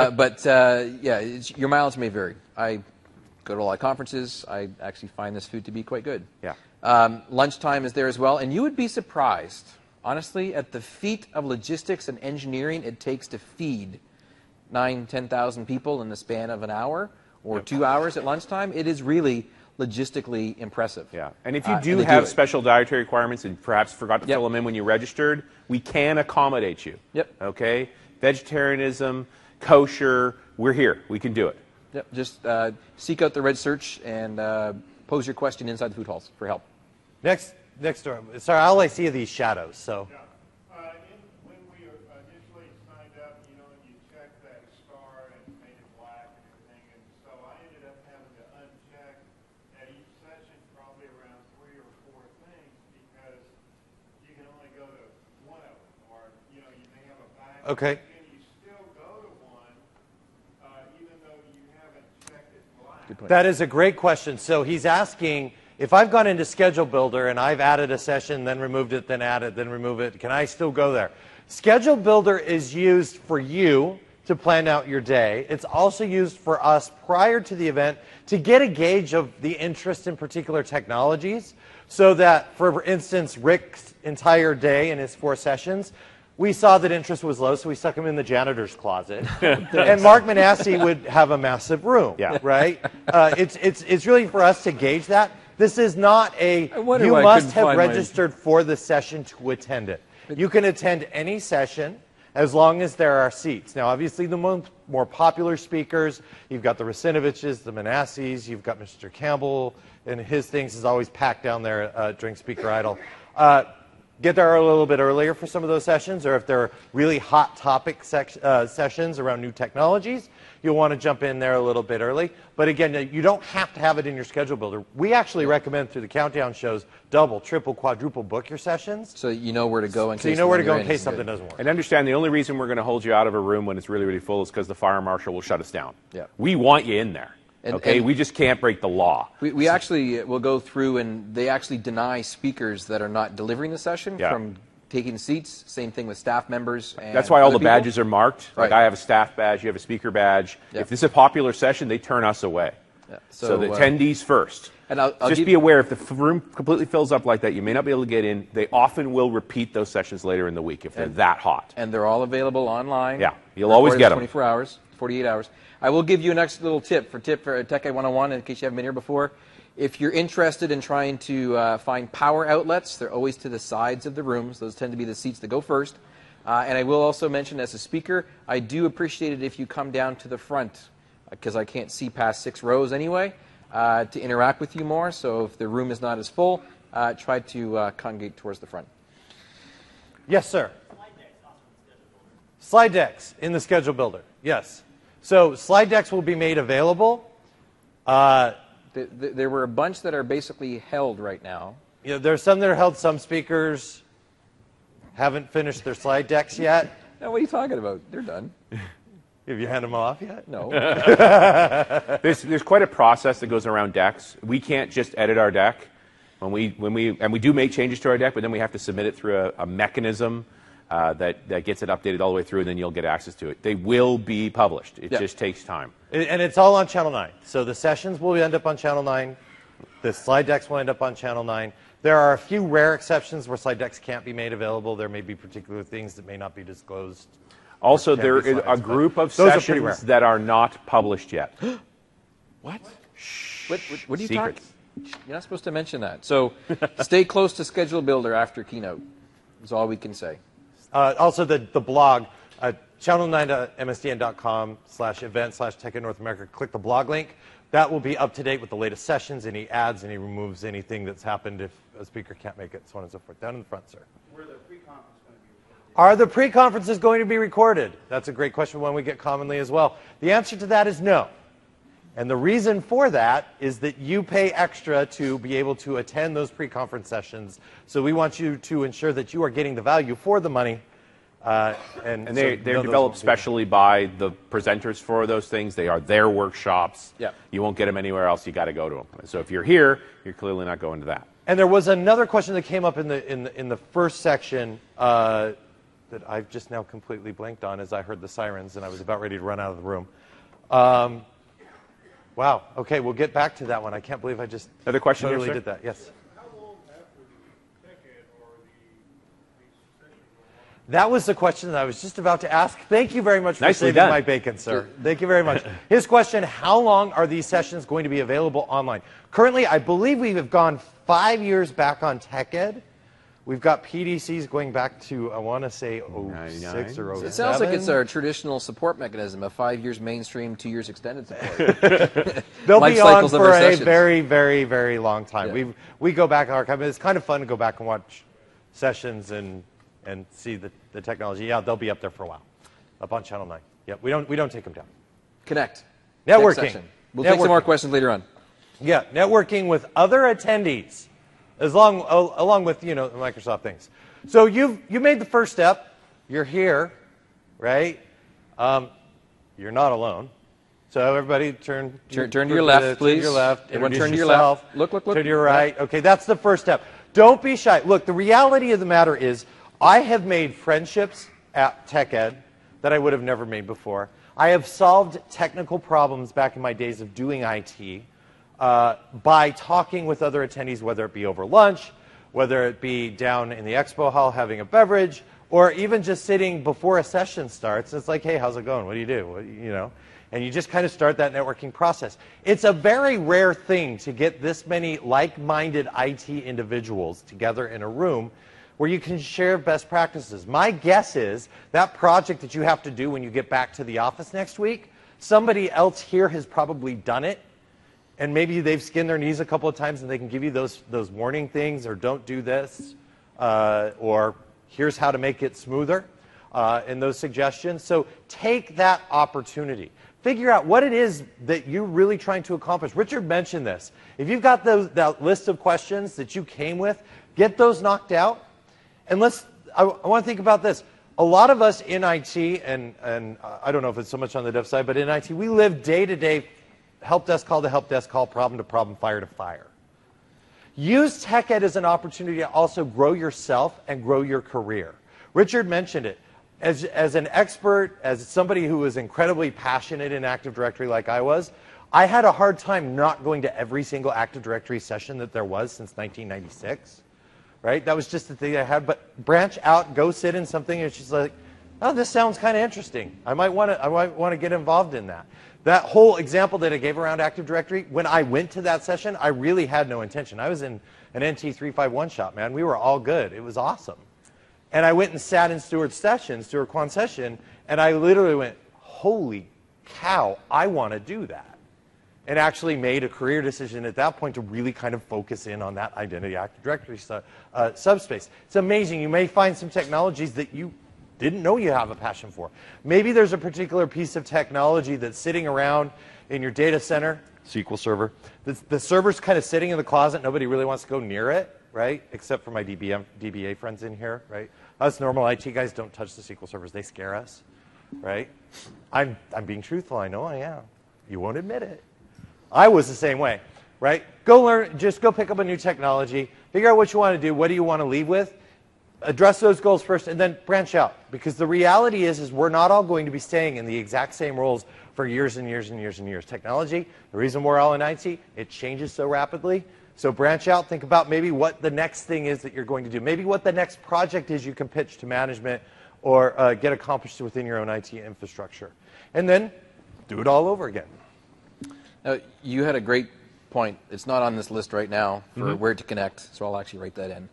Your mileage may vary. I go to a lot of conferences. I actually find this food to be quite good. Yeah. Lunchtime is there as well, and you would be surprised, honestly, at the feat of logistics and engineering it takes to feed 9,000 to 10,000 people in the span of an hour or 2 hours at lunchtime, it is really logistically impressive. Yeah, and if you do they have it. special dietary requirements and perhaps forgot to Yep. fill them in when you registered, we can accommodate you. Yep. Okay? Vegetarianism, kosher, we're here. We can do it. Yep. Just seek out the red search and pose your question inside the food halls for help. Next door. Sorry, all I see are these shadows. So. Yeah. When we initially signed up, you know, you check that star and made it black and everything, and so I ended up having to uncheck at each session probably around 3 or 4 things because you can only go to one of them, or you know, you may have a back. Okay. And you still go to one, even though you haven't checked it black. Good point. That is a great question. So he's asking, if I've gone into Schedule Builder and I've added a session, then removed it, then added, then remove it, can I still go there? Schedule Builder is used for you to plan out your day. It's also used for us prior to the event to get a gauge of the interest in particular technologies, so that, for instance, Rick's entire day in his 4 sessions, we saw that interest was low, so we stuck him in the janitor's closet. And Mark Manassi would have a massive room, Yeah. right? It's really for us to gauge that. This is not a, I wonder you why I must couldn't have find my- registered for the session to attend it. You can attend any session as long as there are seats. Now, obviously, the more popular speakers, you've got the Racinoviches, the Manassis, you've got Mr. Campbell, and his things is always packed down there during Speaker Idle. Get there a little bit earlier for some of those sessions, or if there are really hot topic sessions around new technologies, you'll want to jump in there a little bit early. But again, you don't have to have it in your schedule builder. We actually recommend through the countdown shows double, triple, quadruple book your sessions, So you know where to go in case so you know where to the go one in you're case is something good. doesn't work. And understand the only reason we're going to hold you out of a room when it's really, really full is because the fire marshal will shut us down. Yeah. We want you in there. Okay? And We just can't break the law. We actually will go through, and they actually deny speakers that are not delivering the session Yeah. from taking seats. Same thing with staff members. And That's why all the other people. badges are marked. Like Right. I have a staff badge, you have a speaker badge. Yeah. If this is a popular session, they turn us away. Yeah. So the attendees first. And I'll Just give- be aware, if the room completely fills up like that, you may not be able to get in. They often will repeat those sessions later in the week if they're that hot. And they're all available online. Yeah, you'll always Recorded get 'em. 24 hours, 48 hours. I will give you an extra little tip for Tech Ed 101 in case you haven't been here before. If you're interested in trying to find power outlets, they're always to the sides of the rooms. Those tend to be the seats that go first. And I will also mention, as a speaker, I do appreciate it if you come down to the front, because I can't see past 6 rows anyway, to interact with you more. So if the room is not as full, try to congregate towards the front. Yes, sir. Slide decks in the schedule builder. Yes. So slide decks will be made available. There were a bunch that are basically held right now. You know, there's some that are held. Some speakers haven't finished their slide decks yet. Now, what are you talking about? They're done. Have you handed them off yet? No. There's quite a process that goes around decks. We can't just edit our deck. And we do make changes to our deck, but then we have to submit it through a mechanism that gets it updated all the way through, and then you'll get access to it. They will be published. It Yeah. just takes time. And it's all on Channel 9. So the sessions will end up on Channel 9. The slide decks will end up on Channel 9. There are a few rare exceptions where slide decks can't be made available. There may be particular things that may not be disclosed. Also, Can't there be is a slides, but group of those are pretty rare. sessions that are not published yet. What? What are you Secrets. talking? You're not supposed to mention that. So stay close to Schedule Builder after Keynote. Is all we can say. Also, the blog, channel9.msdn.com/event/Tech in North America. Click the blog link. That will be up to date with the latest sessions, any ads, and he removes anything that's happened if a speaker can't make it, so on and so forth. Down in the front, sir. Are the pre-conferences going to be recorded? That's a great question, one we get commonly as well. The answer to that is no. And the reason for that is that you pay extra to be able to attend those pre-conference sessions. So we want you to ensure that you are getting the value for the money. And they're those developed won't be- specially by the presenters for those things. They are their workshops. Yeah. You won't get them anywhere else. You got to go to them. So if you're here, you're clearly not going to that. And there was another question that came up in the first section that I've just now completely blanked on as I heard the sirens and I was about ready to run out of the room. Wow. Okay, we'll get back to that one. I can't believe I just Another question here, totally sir? did that. Yes. How long after the TechEd or the session? That was the question that I was just about to ask. Thank you very much for Nicely saving done. my bacon, sir. Thank you very much. His question, how long are these sessions going to be available online? Currently, I believe we have gone 5 years back on TechEd. We've got PDCs going back to, I want to say, 06 or 07. It sounds like it's our traditional support mechanism of 5 years mainstream, 2 years extended support. They'll Life be on cycles of for our a sessions. very, very, very long time. Yeah. We go back and archive. It's kind of fun to go back and watch sessions and see the technology. Yeah, they'll be up there for a while, up on Channel 9. Yeah, we don't take them down. Connect. Networking. Next section. We'll take some more questions later on. Yeah, networking with other attendees, along with the Microsoft things. So you made the first step. You're here, right? You're not alone. So everybody turn to your left, please. Turn to your left. Everyone Introduce turn to your yourself. left. Look. Turn to your right. Okay, that's the first step. Don't be shy. Look, the reality of the matter is I have made friendships at TechEd that I would have never made before. I have solved technical problems back in my days of doing IT by talking with other attendees, whether it be over lunch, whether it be down in the expo hall having a beverage, or even just sitting before a session starts. It's like, hey, how's it going? What do you do? And you just kind of start that networking process. It's a very rare thing to get this many like-minded IT individuals together in a room where you can share best practices. My guess is that project that you have to do when you get back to the office next week, somebody else here has probably done it, and maybe they've skinned their knees a couple of times and they can give you those warning things, or don't do this, or here's how to make it smoother, and those suggestions. So take that opportunity. Figure out what it is that you're really trying to accomplish. Richard mentioned this. If you've got that list of questions that you came with, get those knocked out. And I want to think about this. A lot of us in IT, and I don't know if it's so much on the dev side, but in IT, we live day to day, help desk call to help desk call, problem to problem, fire to fire. Use TechEd as an opportunity to also grow yourself and grow your career. Richard mentioned it. As an expert, as somebody who was incredibly passionate in Active Directory like I was, I had a hard time not going to every single Active Directory session that there was since 1996. Right? That was just the thing I had. But branch out, go sit in something, and she's like, oh, this sounds kind of interesting. I might want to get involved in that. That whole example that I gave around Active Directory, when I went to that session, I really had no intention. I was in an NT351 shop, man. We were all good. It was awesome. And I went and sat in Stuart Kwan's session, and I literally went, holy cow, I want to do that. And actually made a career decision at that point to really kind of focus in on that Identity Active Directory subspace. It's amazing. You may find some technologies that you didn't know you have a passion for. Maybe there's a particular piece of technology that's sitting around in your data center, SQL Server. The server's kind of sitting in the closet. Nobody really wants to go near it, right? Except for my DBA friends in here, right? Us normal IT guys don't touch the SQL servers. They scare us, right? I'm being truthful. I know I am. You won't admit it. I was the same way, right? Go learn, just go pick up a new technology, figure out what you want to do, what do you want to leave with, address those goals first, and then branch out. Because the reality is we're not all going to be staying in the exact same roles for years and years and years and years. Technology, the reason we're all in IT, it changes so rapidly. So branch out, think about maybe what the next thing is that you're going to do. Maybe what the next project is you can pitch to management or get accomplished within your own IT infrastructure. And then do it all over again. Now, you had a great point. It's not on this list right now for where to connect, so I'll actually write that in.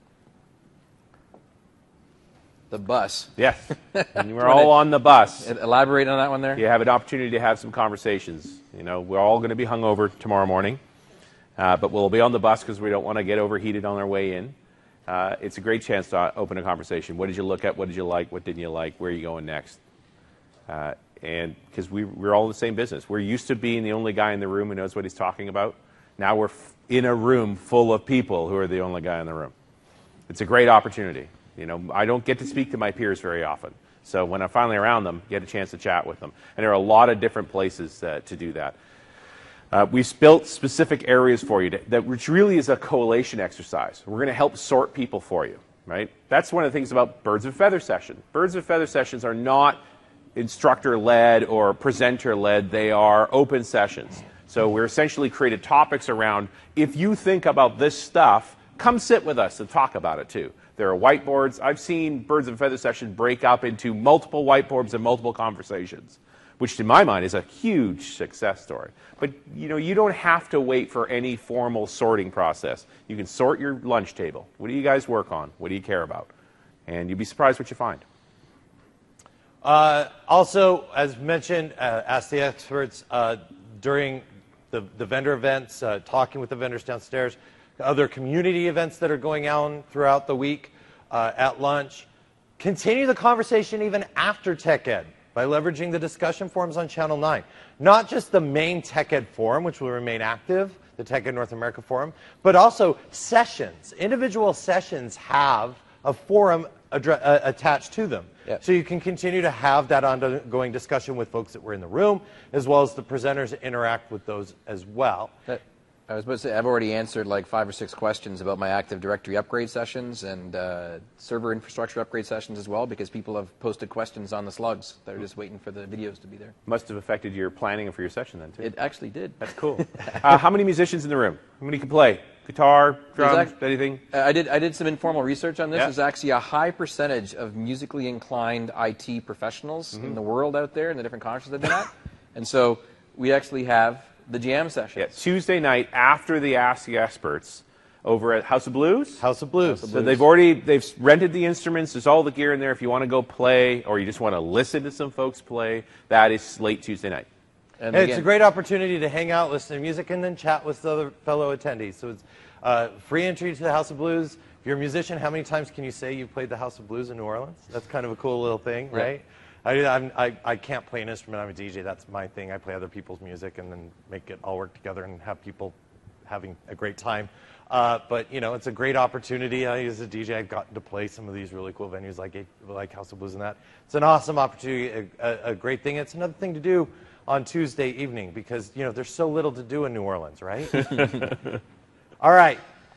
The bus. Yes. And we're all on the bus. Elaborate on that one there. You have an opportunity to have some conversations. We're all going to be hungover tomorrow morning, but we'll be on the bus because we don't want to get overheated on our way in. It's a great chance to open a conversation. What did you look at? What did you like? What didn't you like? Where are you going next? And because we're all in the same business. We're used to being the only guy in the room who knows what he's talking about. Now we're in a room full of people who are the only guy in the room. It's a great opportunity. I don't get to speak to my peers very often. So when I'm finally around them, get a chance to chat with them. And there are a lot of different places to do that. We've built specific areas for you which really is a collation exercise. We're going to help sort people for you, right? That's one of the things about Birds of Feather Session. Birds of Feather Sessions are not instructor-led or presenter-led. They are open sessions. So we're essentially created topics around, if you think about this stuff, come sit with us and talk about it too. There are whiteboards. I've seen Birds of a Feather session break up into multiple whiteboards and multiple conversations, which to my mind is a huge success story. But you don't have to wait for any formal sorting process. You can sort your lunch table. What do you guys work on? What do you care about? And you'd be surprised what you find. Also, as mentioned, ask the experts during the vendor events, talking with the vendors downstairs, other community events that are going on throughout the week, at lunch. Continue the conversation even after Tech Ed by leveraging the discussion forums on Channel 9. Not just the main Tech Ed forum, which will remain active, the Tech Ed North America forum, but also sessions. Individual sessions have a forum attached to them. Yep. So you can continue to have that ongoing discussion with folks that were in the room, as well as the presenters interact with those as well. I was about to say, I've already answered like 5 or 6 questions about my Active Directory upgrade sessions and server infrastructure upgrade sessions as well, because people have posted questions on the slugs. They're just waiting for the videos to be there. Must have affected your planning for your session then, too. It actually did. That's cool. How many musicians in the room? How many can play? Guitar, drums, anything? I did some informal research on this. Yeah. There's actually a high percentage of musically inclined IT professionals in the world out there in the different conferences I've been at. And so we actually have the jam sessions. Yeah, Tuesday night after the Ask the Experts over at House of Blues. House of Blues. So they've rented the instruments. There's all the gear in there. If you want to go play or you just want to listen to some folks play, that is late Tuesday night. And it's a great opportunity to hang out, listen to music, and then chat with the other fellow attendees. So it's free entry to the House of Blues. If you're a musician, how many times can you say you've played the House of Blues in New Orleans? That's kind of a cool little thing, right? I can't play an instrument. I'm a DJ. That's my thing. I play other people's music and then make it all work together and have people having a great time. But, it's a great opportunity. As a DJ, I've gotten to play some of these really cool venues like House of Blues and that. It's an awesome opportunity, a great thing. It's another thing to do on Tuesday evening because, there's so little to do in New Orleans, right? All right.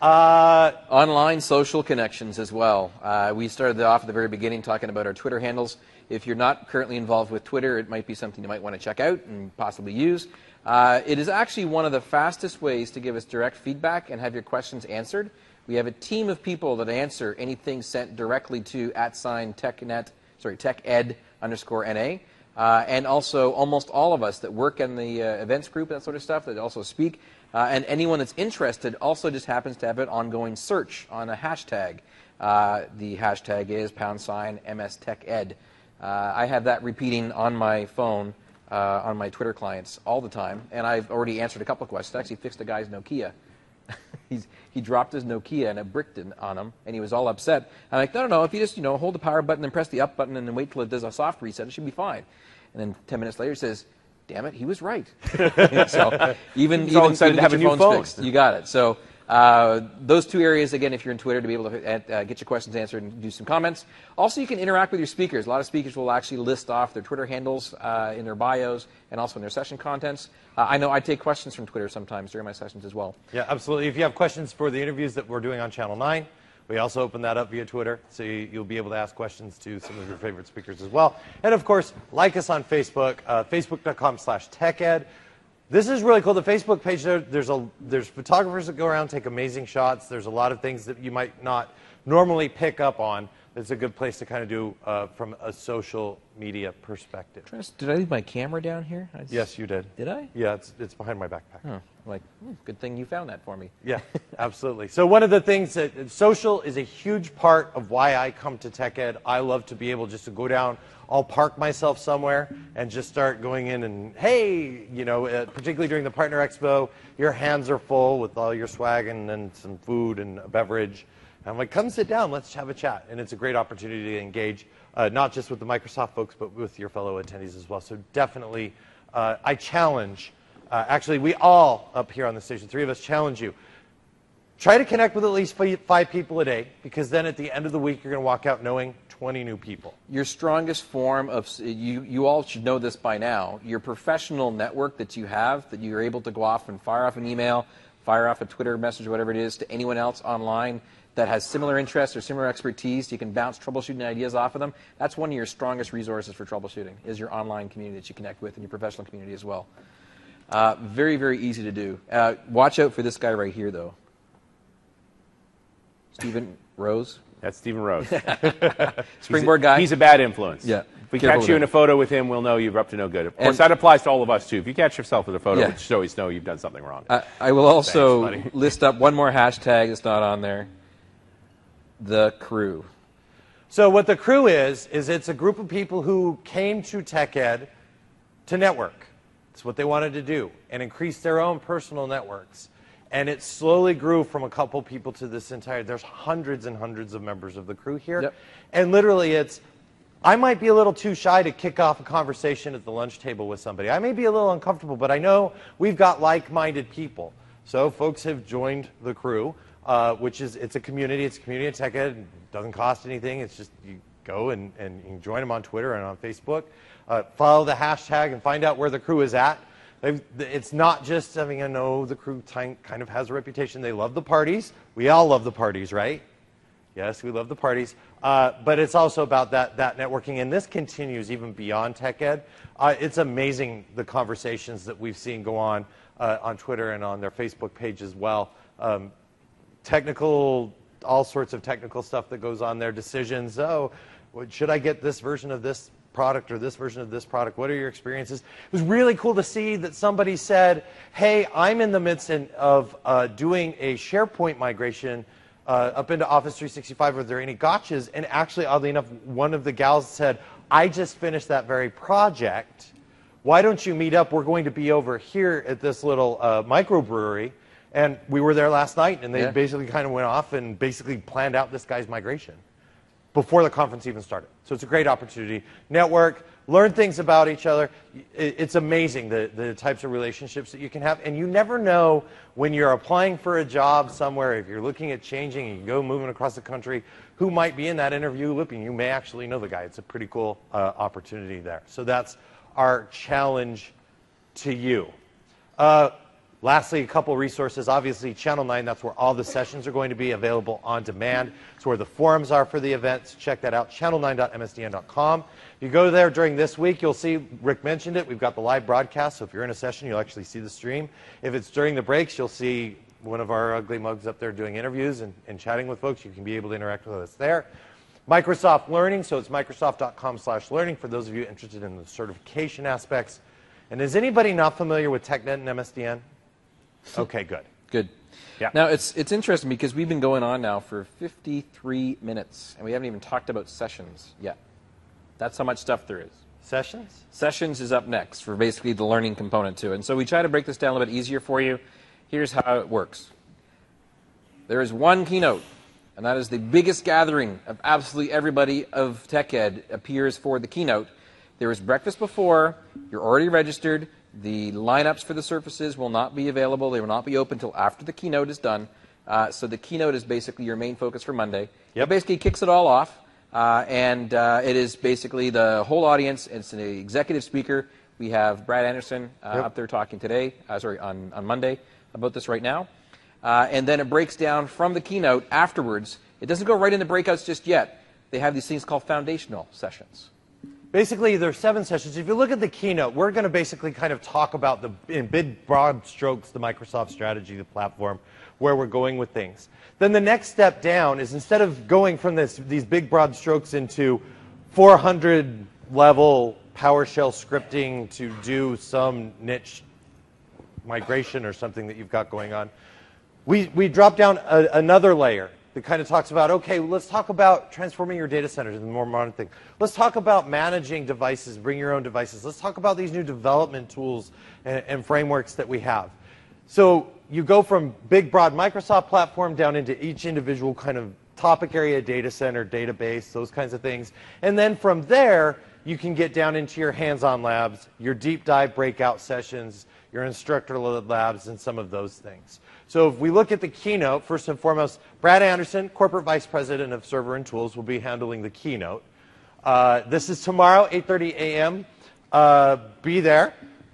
Online social connections as well. We started off at the very beginning talking about our Twitter handles. If you're not currently involved with Twitter, it might be something you might want to check out and possibly use. It is actually one of the fastest ways to give us direct feedback and have your questions answered. We have a team of people that answer anything sent directly to @TechEd_NA. And also almost all of us that work in the events group, that sort of stuff, that also speak. And anyone that's interested also just happens to have an ongoing search on a hashtag. The hashtag is #MSTechEd. I have that repeating on my phone, on my Twitter clients all the time. And I've already answered a couple of questions. I actually fixed a guy's Nokia. He dropped his Nokia and it bricked on him, and he was all upset. I'm like, no, if you just hold the power button and press the up button and then wait till it does a soft reset, it should be fine. And then 10 minutes later, he says, damn it, he was right. So even excited to have a new phone. Fixed, you got it. So those 2 areas, again, if you're in Twitter, to be able to get your questions answered and do some comments. Also, you can interact with your speakers. A lot of speakers will actually list off their Twitter handles in their bios and also in their session contents. I know I take questions from Twitter sometimes during my sessions as well. Yeah, absolutely. If you have questions for the interviews that we're doing on Channel 9, we also open that up via Twitter, so you'll be able to ask questions to some of your favorite speakers as well. And, of course, like us on Facebook, facebook.com/TechEd. This is really cool. The Facebook page, there's photographers that go around, take amazing shots. There's a lot of things that you might not normally pick up on. It's a good place to kind of do from a social media perspective. Did I leave my camera down here? Yes, you did. Did I? Yeah, it's behind my backpack. Oh, good thing you found that for me. Yeah, absolutely. So one of the things that social is a huge part of why I come to TechEd. I love to be able just to go down, I'll park myself somewhere and just start going in and, hey, particularly during the Partner Expo, your hands are full with all your swag and some food and a beverage. And I'm like, come sit down, let's have a chat. And it's a great opportunity to engage, not just with the Microsoft folks, but with your fellow attendees as well. So definitely, I challenge, actually, we all up here on the station, 3 of us challenge you. Try to connect with at least 5 people a day, because then at the end of the week, you're going to walk out knowing 20 new people. Your strongest form of, you all should know this by now, your professional network that you have, that you're able to go off and fire off an email, fire off a Twitter message, whatever it is, to anyone else online that has similar interests or similar expertise. You can bounce troubleshooting ideas off of them. That's one of your strongest resources for troubleshooting, is your online community that you connect with and your professional community as well. Very, very easy to do. Watch out for this guy right here, though. Stephen Rose. That's Stephen Rose. Springboard guy. He's a bad influence. Yeah. If we Careful catch you with in a him. photo with him, we'll know you're up to no good. Of course, And- that applies to all of us, too. If you catch yourself with a photo, Yeah. we should always know you've done something wrong. I will also Thanks, buddy. list up one more hashtag that's not on there. The Crew. So what the Crew is it's a group of people who came to TechEd to network. It's what they wanted to do and increase their own personal networks. And it slowly grew from a couple people to this entire, there's hundreds and hundreds of members of the Crew here. Yep. And literally I might be a little too shy to kick off a conversation at the lunch table with somebody. I may be a little uncomfortable, but I know we've got like-minded people. So folks have joined the Crew, which is, it's a community of TechEd. It doesn't cost anything. It's just you go and you can join them on Twitter and on Facebook. Follow the hashtag and find out where the Crew is at. It's not just, I know the Crew kind of has a reputation. They love the parties. We all love the parties, right? Yes, we love the parties. But it's also about that networking. And this continues even beyond TechEd. It's amazing the conversations that we've seen go on Twitter and on their Facebook page as well. All sorts of technical stuff that goes on there. Decisions, should I get this version of this product or this version of this product? What are your experiences? It was really cool to see that somebody said, hey, I'm in the midst of doing a SharePoint migration up into Office 365. Are there any gotchas? And actually, oddly enough, one of the gals said, I just finished that very project. Why don't you meet up? We're going to be over here at this little microbrewery. And we were there last night, and they basically kind of went off and basically planned out this guy's migration before the conference even started. So it's a great opportunity. Network, learn things about each other. It's amazing the types of relationships that you can have. And you never know when you're applying for a job somewhere, if you're looking at changing and you go moving across the country, who might be in that interview looping. You may actually know the guy. It's a pretty cool opportunity there. So that's our challenge to you. Lastly, a couple resources. Obviously, Channel 9, that's where all the sessions are going to be available on demand. It's where the forums are for the events. Check that out, channel9.msdn.com. If you go there during this week, you'll see, Rick mentioned it, we've got the live broadcast, so if you're in a session, you'll actually see the stream. If it's during the breaks, you'll see one of our ugly mugs up there doing interviews and chatting with folks. You can be able to interact with us there. Microsoft Learning, so it's microsoft.com/learning for those of you interested in the certification aspects. And is anybody not familiar with TechNet and MSDN? Okay, good. Good. Yeah. Now, it's interesting because we've been going on now for 53 minutes, and we haven't even talked about sessions yet. That's how much stuff there is. Sessions? Sessions is up next for basically the learning component to it. And so we try to break this down a little bit easier for you. Here's how it works. There is one keynote, and that is the biggest gathering of absolutely everybody of TechEd appears for the keynote. There is breakfast before. You're already registered. The lineups for the surfaces will not be available. They will not be open until after the keynote is done. So the keynote is basically your main focus for Monday. Yep. It basically kicks it all off. And it is basically the whole audience. It's an executive speaker. We have Brad Anderson up there talking today, on Monday about this right now. And then it breaks down from the keynote afterwards. It doesn't go right into breakouts just yet. They have these things called foundational sessions. Basically, there are 7 sessions. If you look at the keynote, we're going to basically kind of talk about, in big, broad strokes, the Microsoft strategy, the platform, where we're going with things. Then the next step down is instead of going from these big, broad strokes into 400-level PowerShell scripting to do some niche migration or something that you've got going on, we drop down another layer that kind of talks about, okay, let's talk about transforming your data centers into a more modern thing. Let's talk about managing devices, bring your own devices. Let's talk about these new development tools and frameworks that we have. So you go from big, broad Microsoft platform down into each individual kind of topic area, data center, database, those kinds of things. And then from there, you can get down into your hands-on labs, your deep dive breakout sessions, your instructor-led labs, and some of those things. So if we look at the keynote, first and foremost, Brad Anderson, Corporate Vice President of Server and Tools, will be handling the keynote. This is tomorrow, 8:30 a.m. Be there.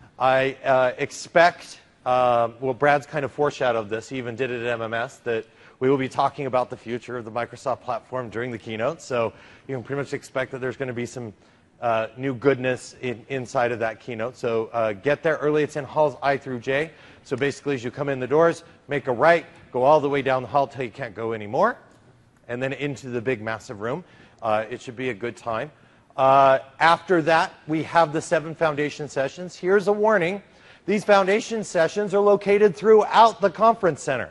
I expect, well, Brad's kind of foreshadowed this. He even did it at MMS, that we will be talking about the future of the Microsoft platform during the keynote. So you can pretty much expect that there's going to be some new goodness inside of that keynote. So get there early. It's in halls I through J. So basically, as you come in the doors, make a right, go all the way down the hall till you can't go anymore. and then into the big, massive room. It should be a good time. After that, we have the 7 foundation sessions. Here's a warning. These foundation sessions are located throughout the conference center.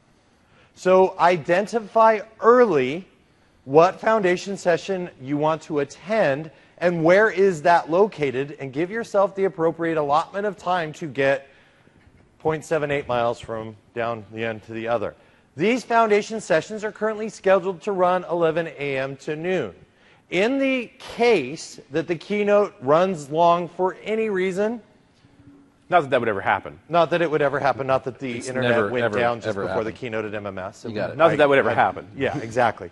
So identify early what foundation session you want to attend and where is that located, and give yourself the appropriate allotment of time to get 0.78 miles from down the end to the other. These foundation sessions are currently scheduled to run 11 a.m. to noon. In the case that the keynote runs long for any reason, Not that that would ever happen. not that it would ever happen, not that the internet never, went ever, down just ever before the happened. keynote at MMS. You got it. Not that that would ever happen. Yeah, exactly.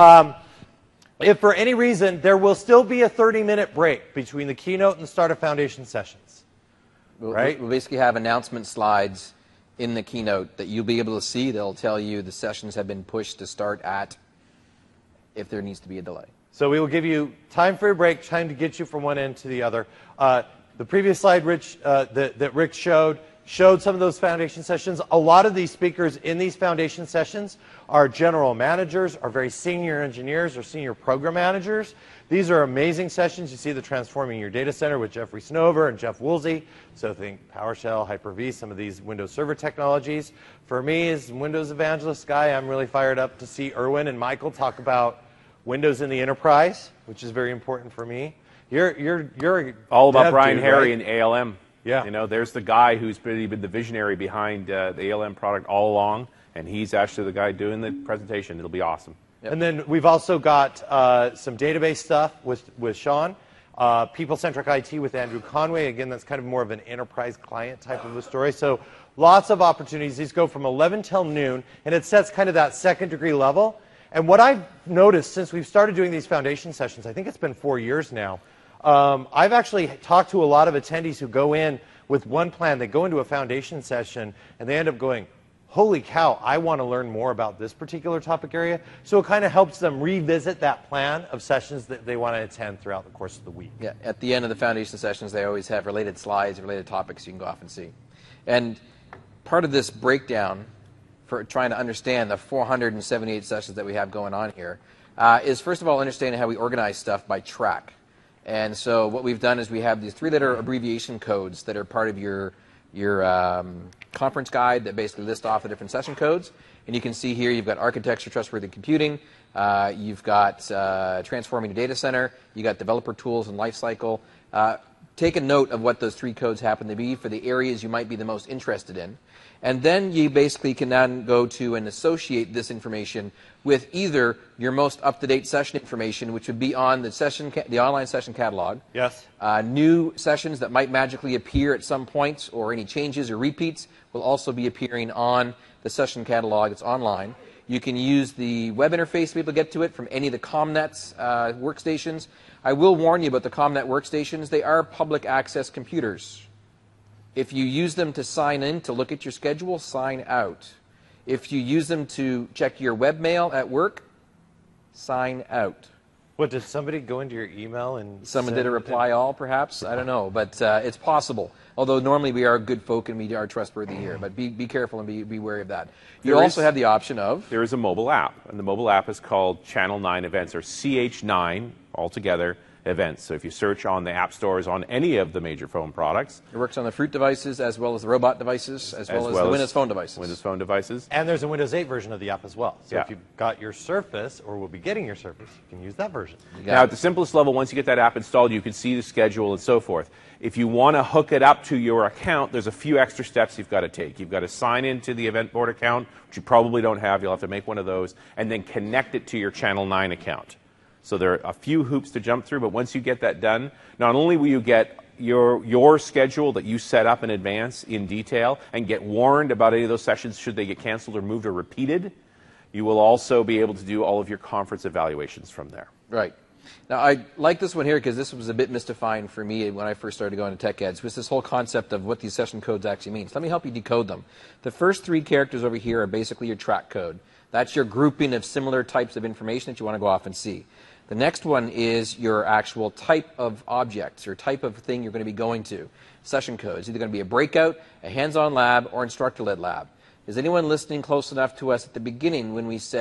If for any reason, there will still be a 30-minute break between the keynote and the start of foundation sessions. Right? We'll basically have announcement slides in the keynote that you'll be able to see. They'll tell you the sessions have been pushed to start at, if there needs to be a delay. So we will give you time for your break, time to get you from one end to the other. The previous slide that Rick showed some of those foundation sessions. A lot of these speakers in these foundation sessions are general managers, are very senior engineers, or senior program managers. These are amazing sessions. You see the Transforming Your Data Center with Jeffrey Snover and Jeff Woolsey. So think PowerShell, Hyper-V, some of these Windows Server technologies. For me, as Windows evangelist guy, I'm really fired up to see Erwin and Michael talk about Windows in the enterprise, which is very important for me. You're All about dev Brian dude, Harry right? and ALM. Yeah. You know, there's the guy who's been the visionary behind the ALM product all along, and he's actually the guy doing the presentation. It'll be awesome. Yep. And then we've also got some database stuff with Sean, people-centric IT with Andrew Conway. Again, that's kind of more of an enterprise client type of a story. So lots of opportunities. These go from 11 till noon, and it sets kind of that second-degree level. And what I've noticed since we've started doing these foundation sessions, I think it's been 4 years now, I've actually talked to a lot of attendees who go in with one plan. They go into a foundation session, and they end up going, holy cow, I want to learn more about this particular topic area. So it kind of helps them revisit that plan of sessions that they want to attend throughout the course of the week. Yeah, at the end of the foundation sessions, they always have related slides, related topics you can go off and see. And part of this breakdown for trying to understand the 478 sessions that we have going on here is, first of all, understanding how we organize stuff by track. And so what we've done is we have these 3-letter abbreviation codes that are part of your conference guide that basically list off the different session codes. And you can see here you've got architecture, trustworthy computing, you've got transforming the data center, you've got developer tools and lifecycle. Take a note of what those 3 codes happen to be for the areas you might be the most interested in. And then you basically can then go to and associate this information with either your most up-to-date session information, which would be on the online session catalog. Yes. New sessions that might magically appear at some points, or any changes or repeats, will also be appearing on the session catalog. It's online. You can use the web interface to be able to get to it from any of the ComNet's workstations. I will warn you about the ComNet workstations. They are public access computers. If you use them to sign in to look at your schedule, sign out. If you use them to check your webmail at work, sign out. What, did somebody go into your email and Someone did a reply all, perhaps? I don't know, but it's possible. Although normally we are good folk and we are trustworthy here, but be careful and be wary of that. You also have the option of... There is a mobile app, and the mobile app is called Channel 9 Events, or CH9 altogether events. So if you search on the app stores on any of the major phone products... It works on the Fruit devices as well as the Robot devices, as well as the Windows Phone devices. Windows Phone devices. And there's a Windows 8 version of the app as well. So Yeah. if you've got your Surface, or will be getting your Surface, you can use that version. Now, at the simplest level, once you get that app installed, you can see the schedule and so forth. If you want to hook it up to your account, there's a few extra steps you've got to take. You've got to sign into the event board account, which you probably don't have. You'll have to make one of those, and then connect it to your Channel 9 account. So there are a few hoops to jump through, but once you get that done, not only will you get your schedule that you set up in advance in detail and get warned about any of those sessions should they get canceled or moved or repeated, you will also be able to do all of your conference evaluations from there. Right. Now, I like this one here because this was a bit mystifying for me when I first started going to TechEds, was this whole concept of what these session codes actually mean. So let me help you decode them. The first 3 characters over here are basically your track code. That's your grouping of similar types of information that you want to go off and see. The next one is your actual type of objects or type of thing you're going to be going to. Session code. It's either going to be a breakout, a hands-on lab, or instructor-led lab. Is anyone listening close enough to us at the beginning when we said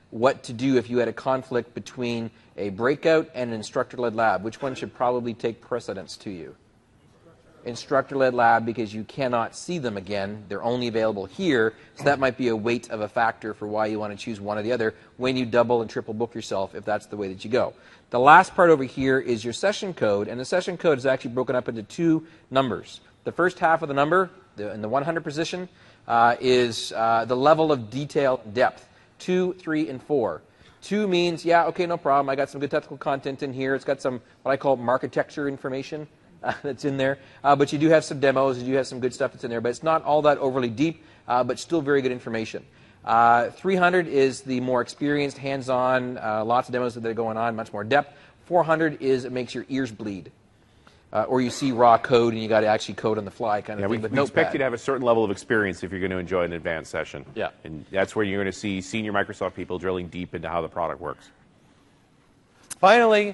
what to do if you had a conflict between a breakout and an instructor-led lab. Which one should probably take precedence to you? Instructor-led lab, because you cannot see them again. They're only available here, so that might be a weight of a factor for why you want to choose one or the other when you double and triple book yourself, if that's the way that you go. The last part over here is your session code, and the session code is actually broken up into two numbers. The first half of the number, in the 100 position, is the level of detail and depth, 2, 3, and 4. 2 means, yeah, okay, no problem, I got some good technical content in here. It's got some, what I call marketecture information that's in there. But you do have some demos, you do have some good stuff that's in there, but it's not all that overly deep, but still very good information. 300 is the more experienced, hands-on, lots of demos that are going on, much more depth. 400 is it makes your ears bleed. Or you see raw code and you got to actually code on the fly kind of thing. We expect you to have a certain level of experience if you're going to enjoy an advanced session. Yeah. And that's where you're going to see senior Microsoft people drilling deep into how the product works. Finally,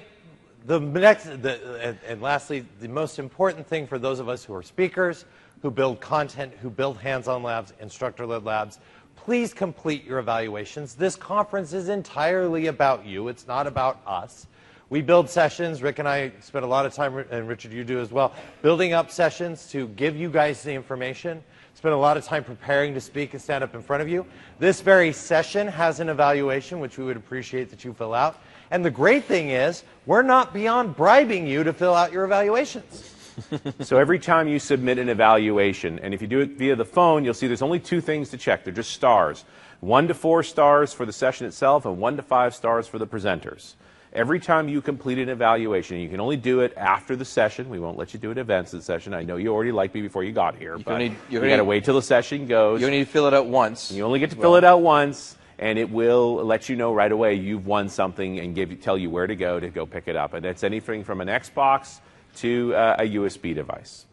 and lastly, the most important thing for those of us who are speakers, who build content, who build hands-on labs, instructor-led labs, please complete your evaluations. This conference is entirely about you. It's not about us. We build sessions. Rick and I spend a lot of time, and Richard, you do as well, building up sessions to give you guys the information. Spend a lot of time preparing to speak and stand up in front of you. This very session has an evaluation, which we would appreciate that you fill out. And the great thing is, we're not beyond bribing you to fill out your evaluations. So every time you submit an evaluation, and if you do it via the phone, you'll see there's only 2 things to check. They're just stars. 1 to 4 stars for the session itself, and 1 to 5 stars for the presenters. Every time you complete an evaluation, you can only do it after the session. We won't let you do it advanced the session. I know you already liked me before you got here, but you got to wait till the session goes. You only need to fill it out once. You only get to fill it out once, and it will let you know right away you've won something and tell you where to go pick it up. And it's anything from an Xbox to a USB device.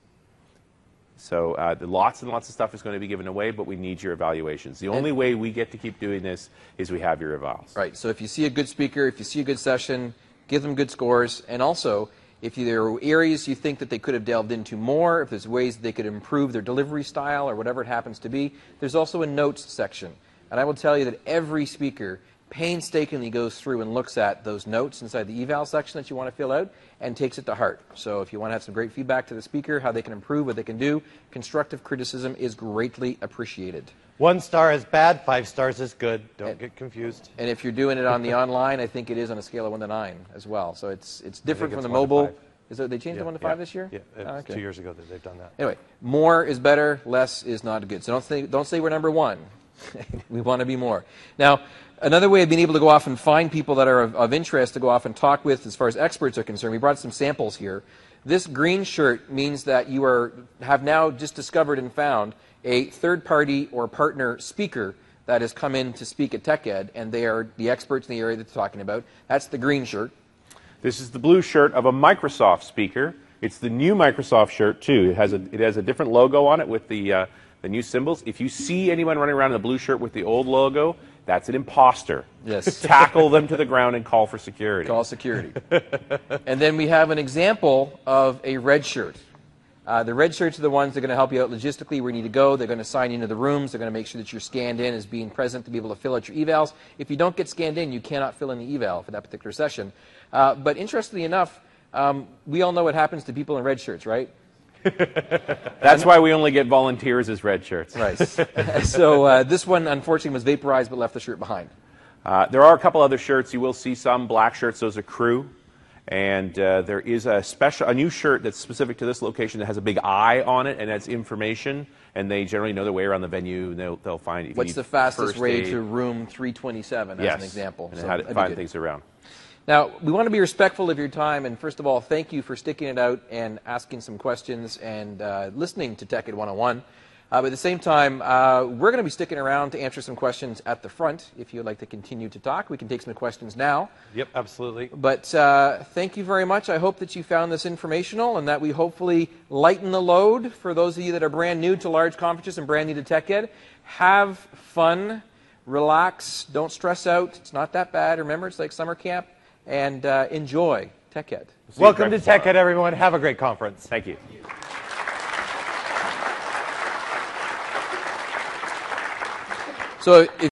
So lots and lots of stuff is going to be given away, but we need your evaluations. The only way we get to keep doing this is we have your evals. Right. So if you see a good speaker, if you see a good session, give them good scores. And also, if there are areas you think that they could have delved into more, if there's ways they could improve their delivery style or whatever it happens to be, there's also a notes section. And I will tell you that every speaker painstakingly goes through and looks at those notes inside the eval section that you want to fill out and takes it to heart. So if you want to have some great feedback to the speaker, how they can improve, what they can do, constructive criticism is greatly appreciated. 1 star is bad, 5 stars is good. Don't get confused. And if you're doing it on the online, I think it is on a scale of 1 to 9 as well. So it's different from the mobile. Is it, they changed it 1 to 5 this year? Yeah, okay. 2 years ago that they've done that. Anyway, more is better, less is not good. So don't say we're number 1. We want to be more. Now, another way of being able to go off and find people that are of interest to go off and talk with as far as experts are concerned, we brought some samples here. This green shirt means that you have now just discovered and found a third-party or partner speaker that has come in to speak at TechEd, and they are the experts in the area that they're talking about. That's the green shirt. This is the blue shirt of a Microsoft speaker. It's the new Microsoft shirt, too. It has a different logo on it with the new symbols. If you see anyone running around in a blue shirt with the old logo, that's an imposter. Yes. Tackle them to the ground and call for security. Call security. And then we have an example of a red shirt. The red shirts are the ones that are going to help you out logistically where you need to go. They're going to sign you into the rooms. They're going to make sure that you're scanned in as being present to be able to fill out your evals. If you don't get scanned in, you cannot fill in the eval for that particular session. But interestingly enough, we all know what happens to people in red shirts, right? That's why we only get volunteers as red shirts. Right. So this one, unfortunately, was vaporized but left the shirt behind. There are a couple other shirts. You will see some black shirts. Those are crew. And there is a new shirt that's specific to this location that has a big eye on it, and that's information. And they generally know their way around the venue, and they'll find it. What's the fastest way to room 327, as an example? And how to find things around. Now, we want to be respectful of your time, and first of all, thank you for sticking it out and asking some questions and listening to TechEd 101. But at the same time, we're going to be sticking around to answer some questions at the front. If you'd like to continue to talk, we can take some questions now. Yep, absolutely. But thank you very much. I hope that you found this informational and that we hopefully lighten the load for those of you that are brand new to large conferences and brand new to TechEd. Have fun, relax, don't stress out. It's not that bad. Remember, it's like summer camp. And enjoy TechEd. Welcome to TechEd, everyone. Have a great conference. Thank you. So if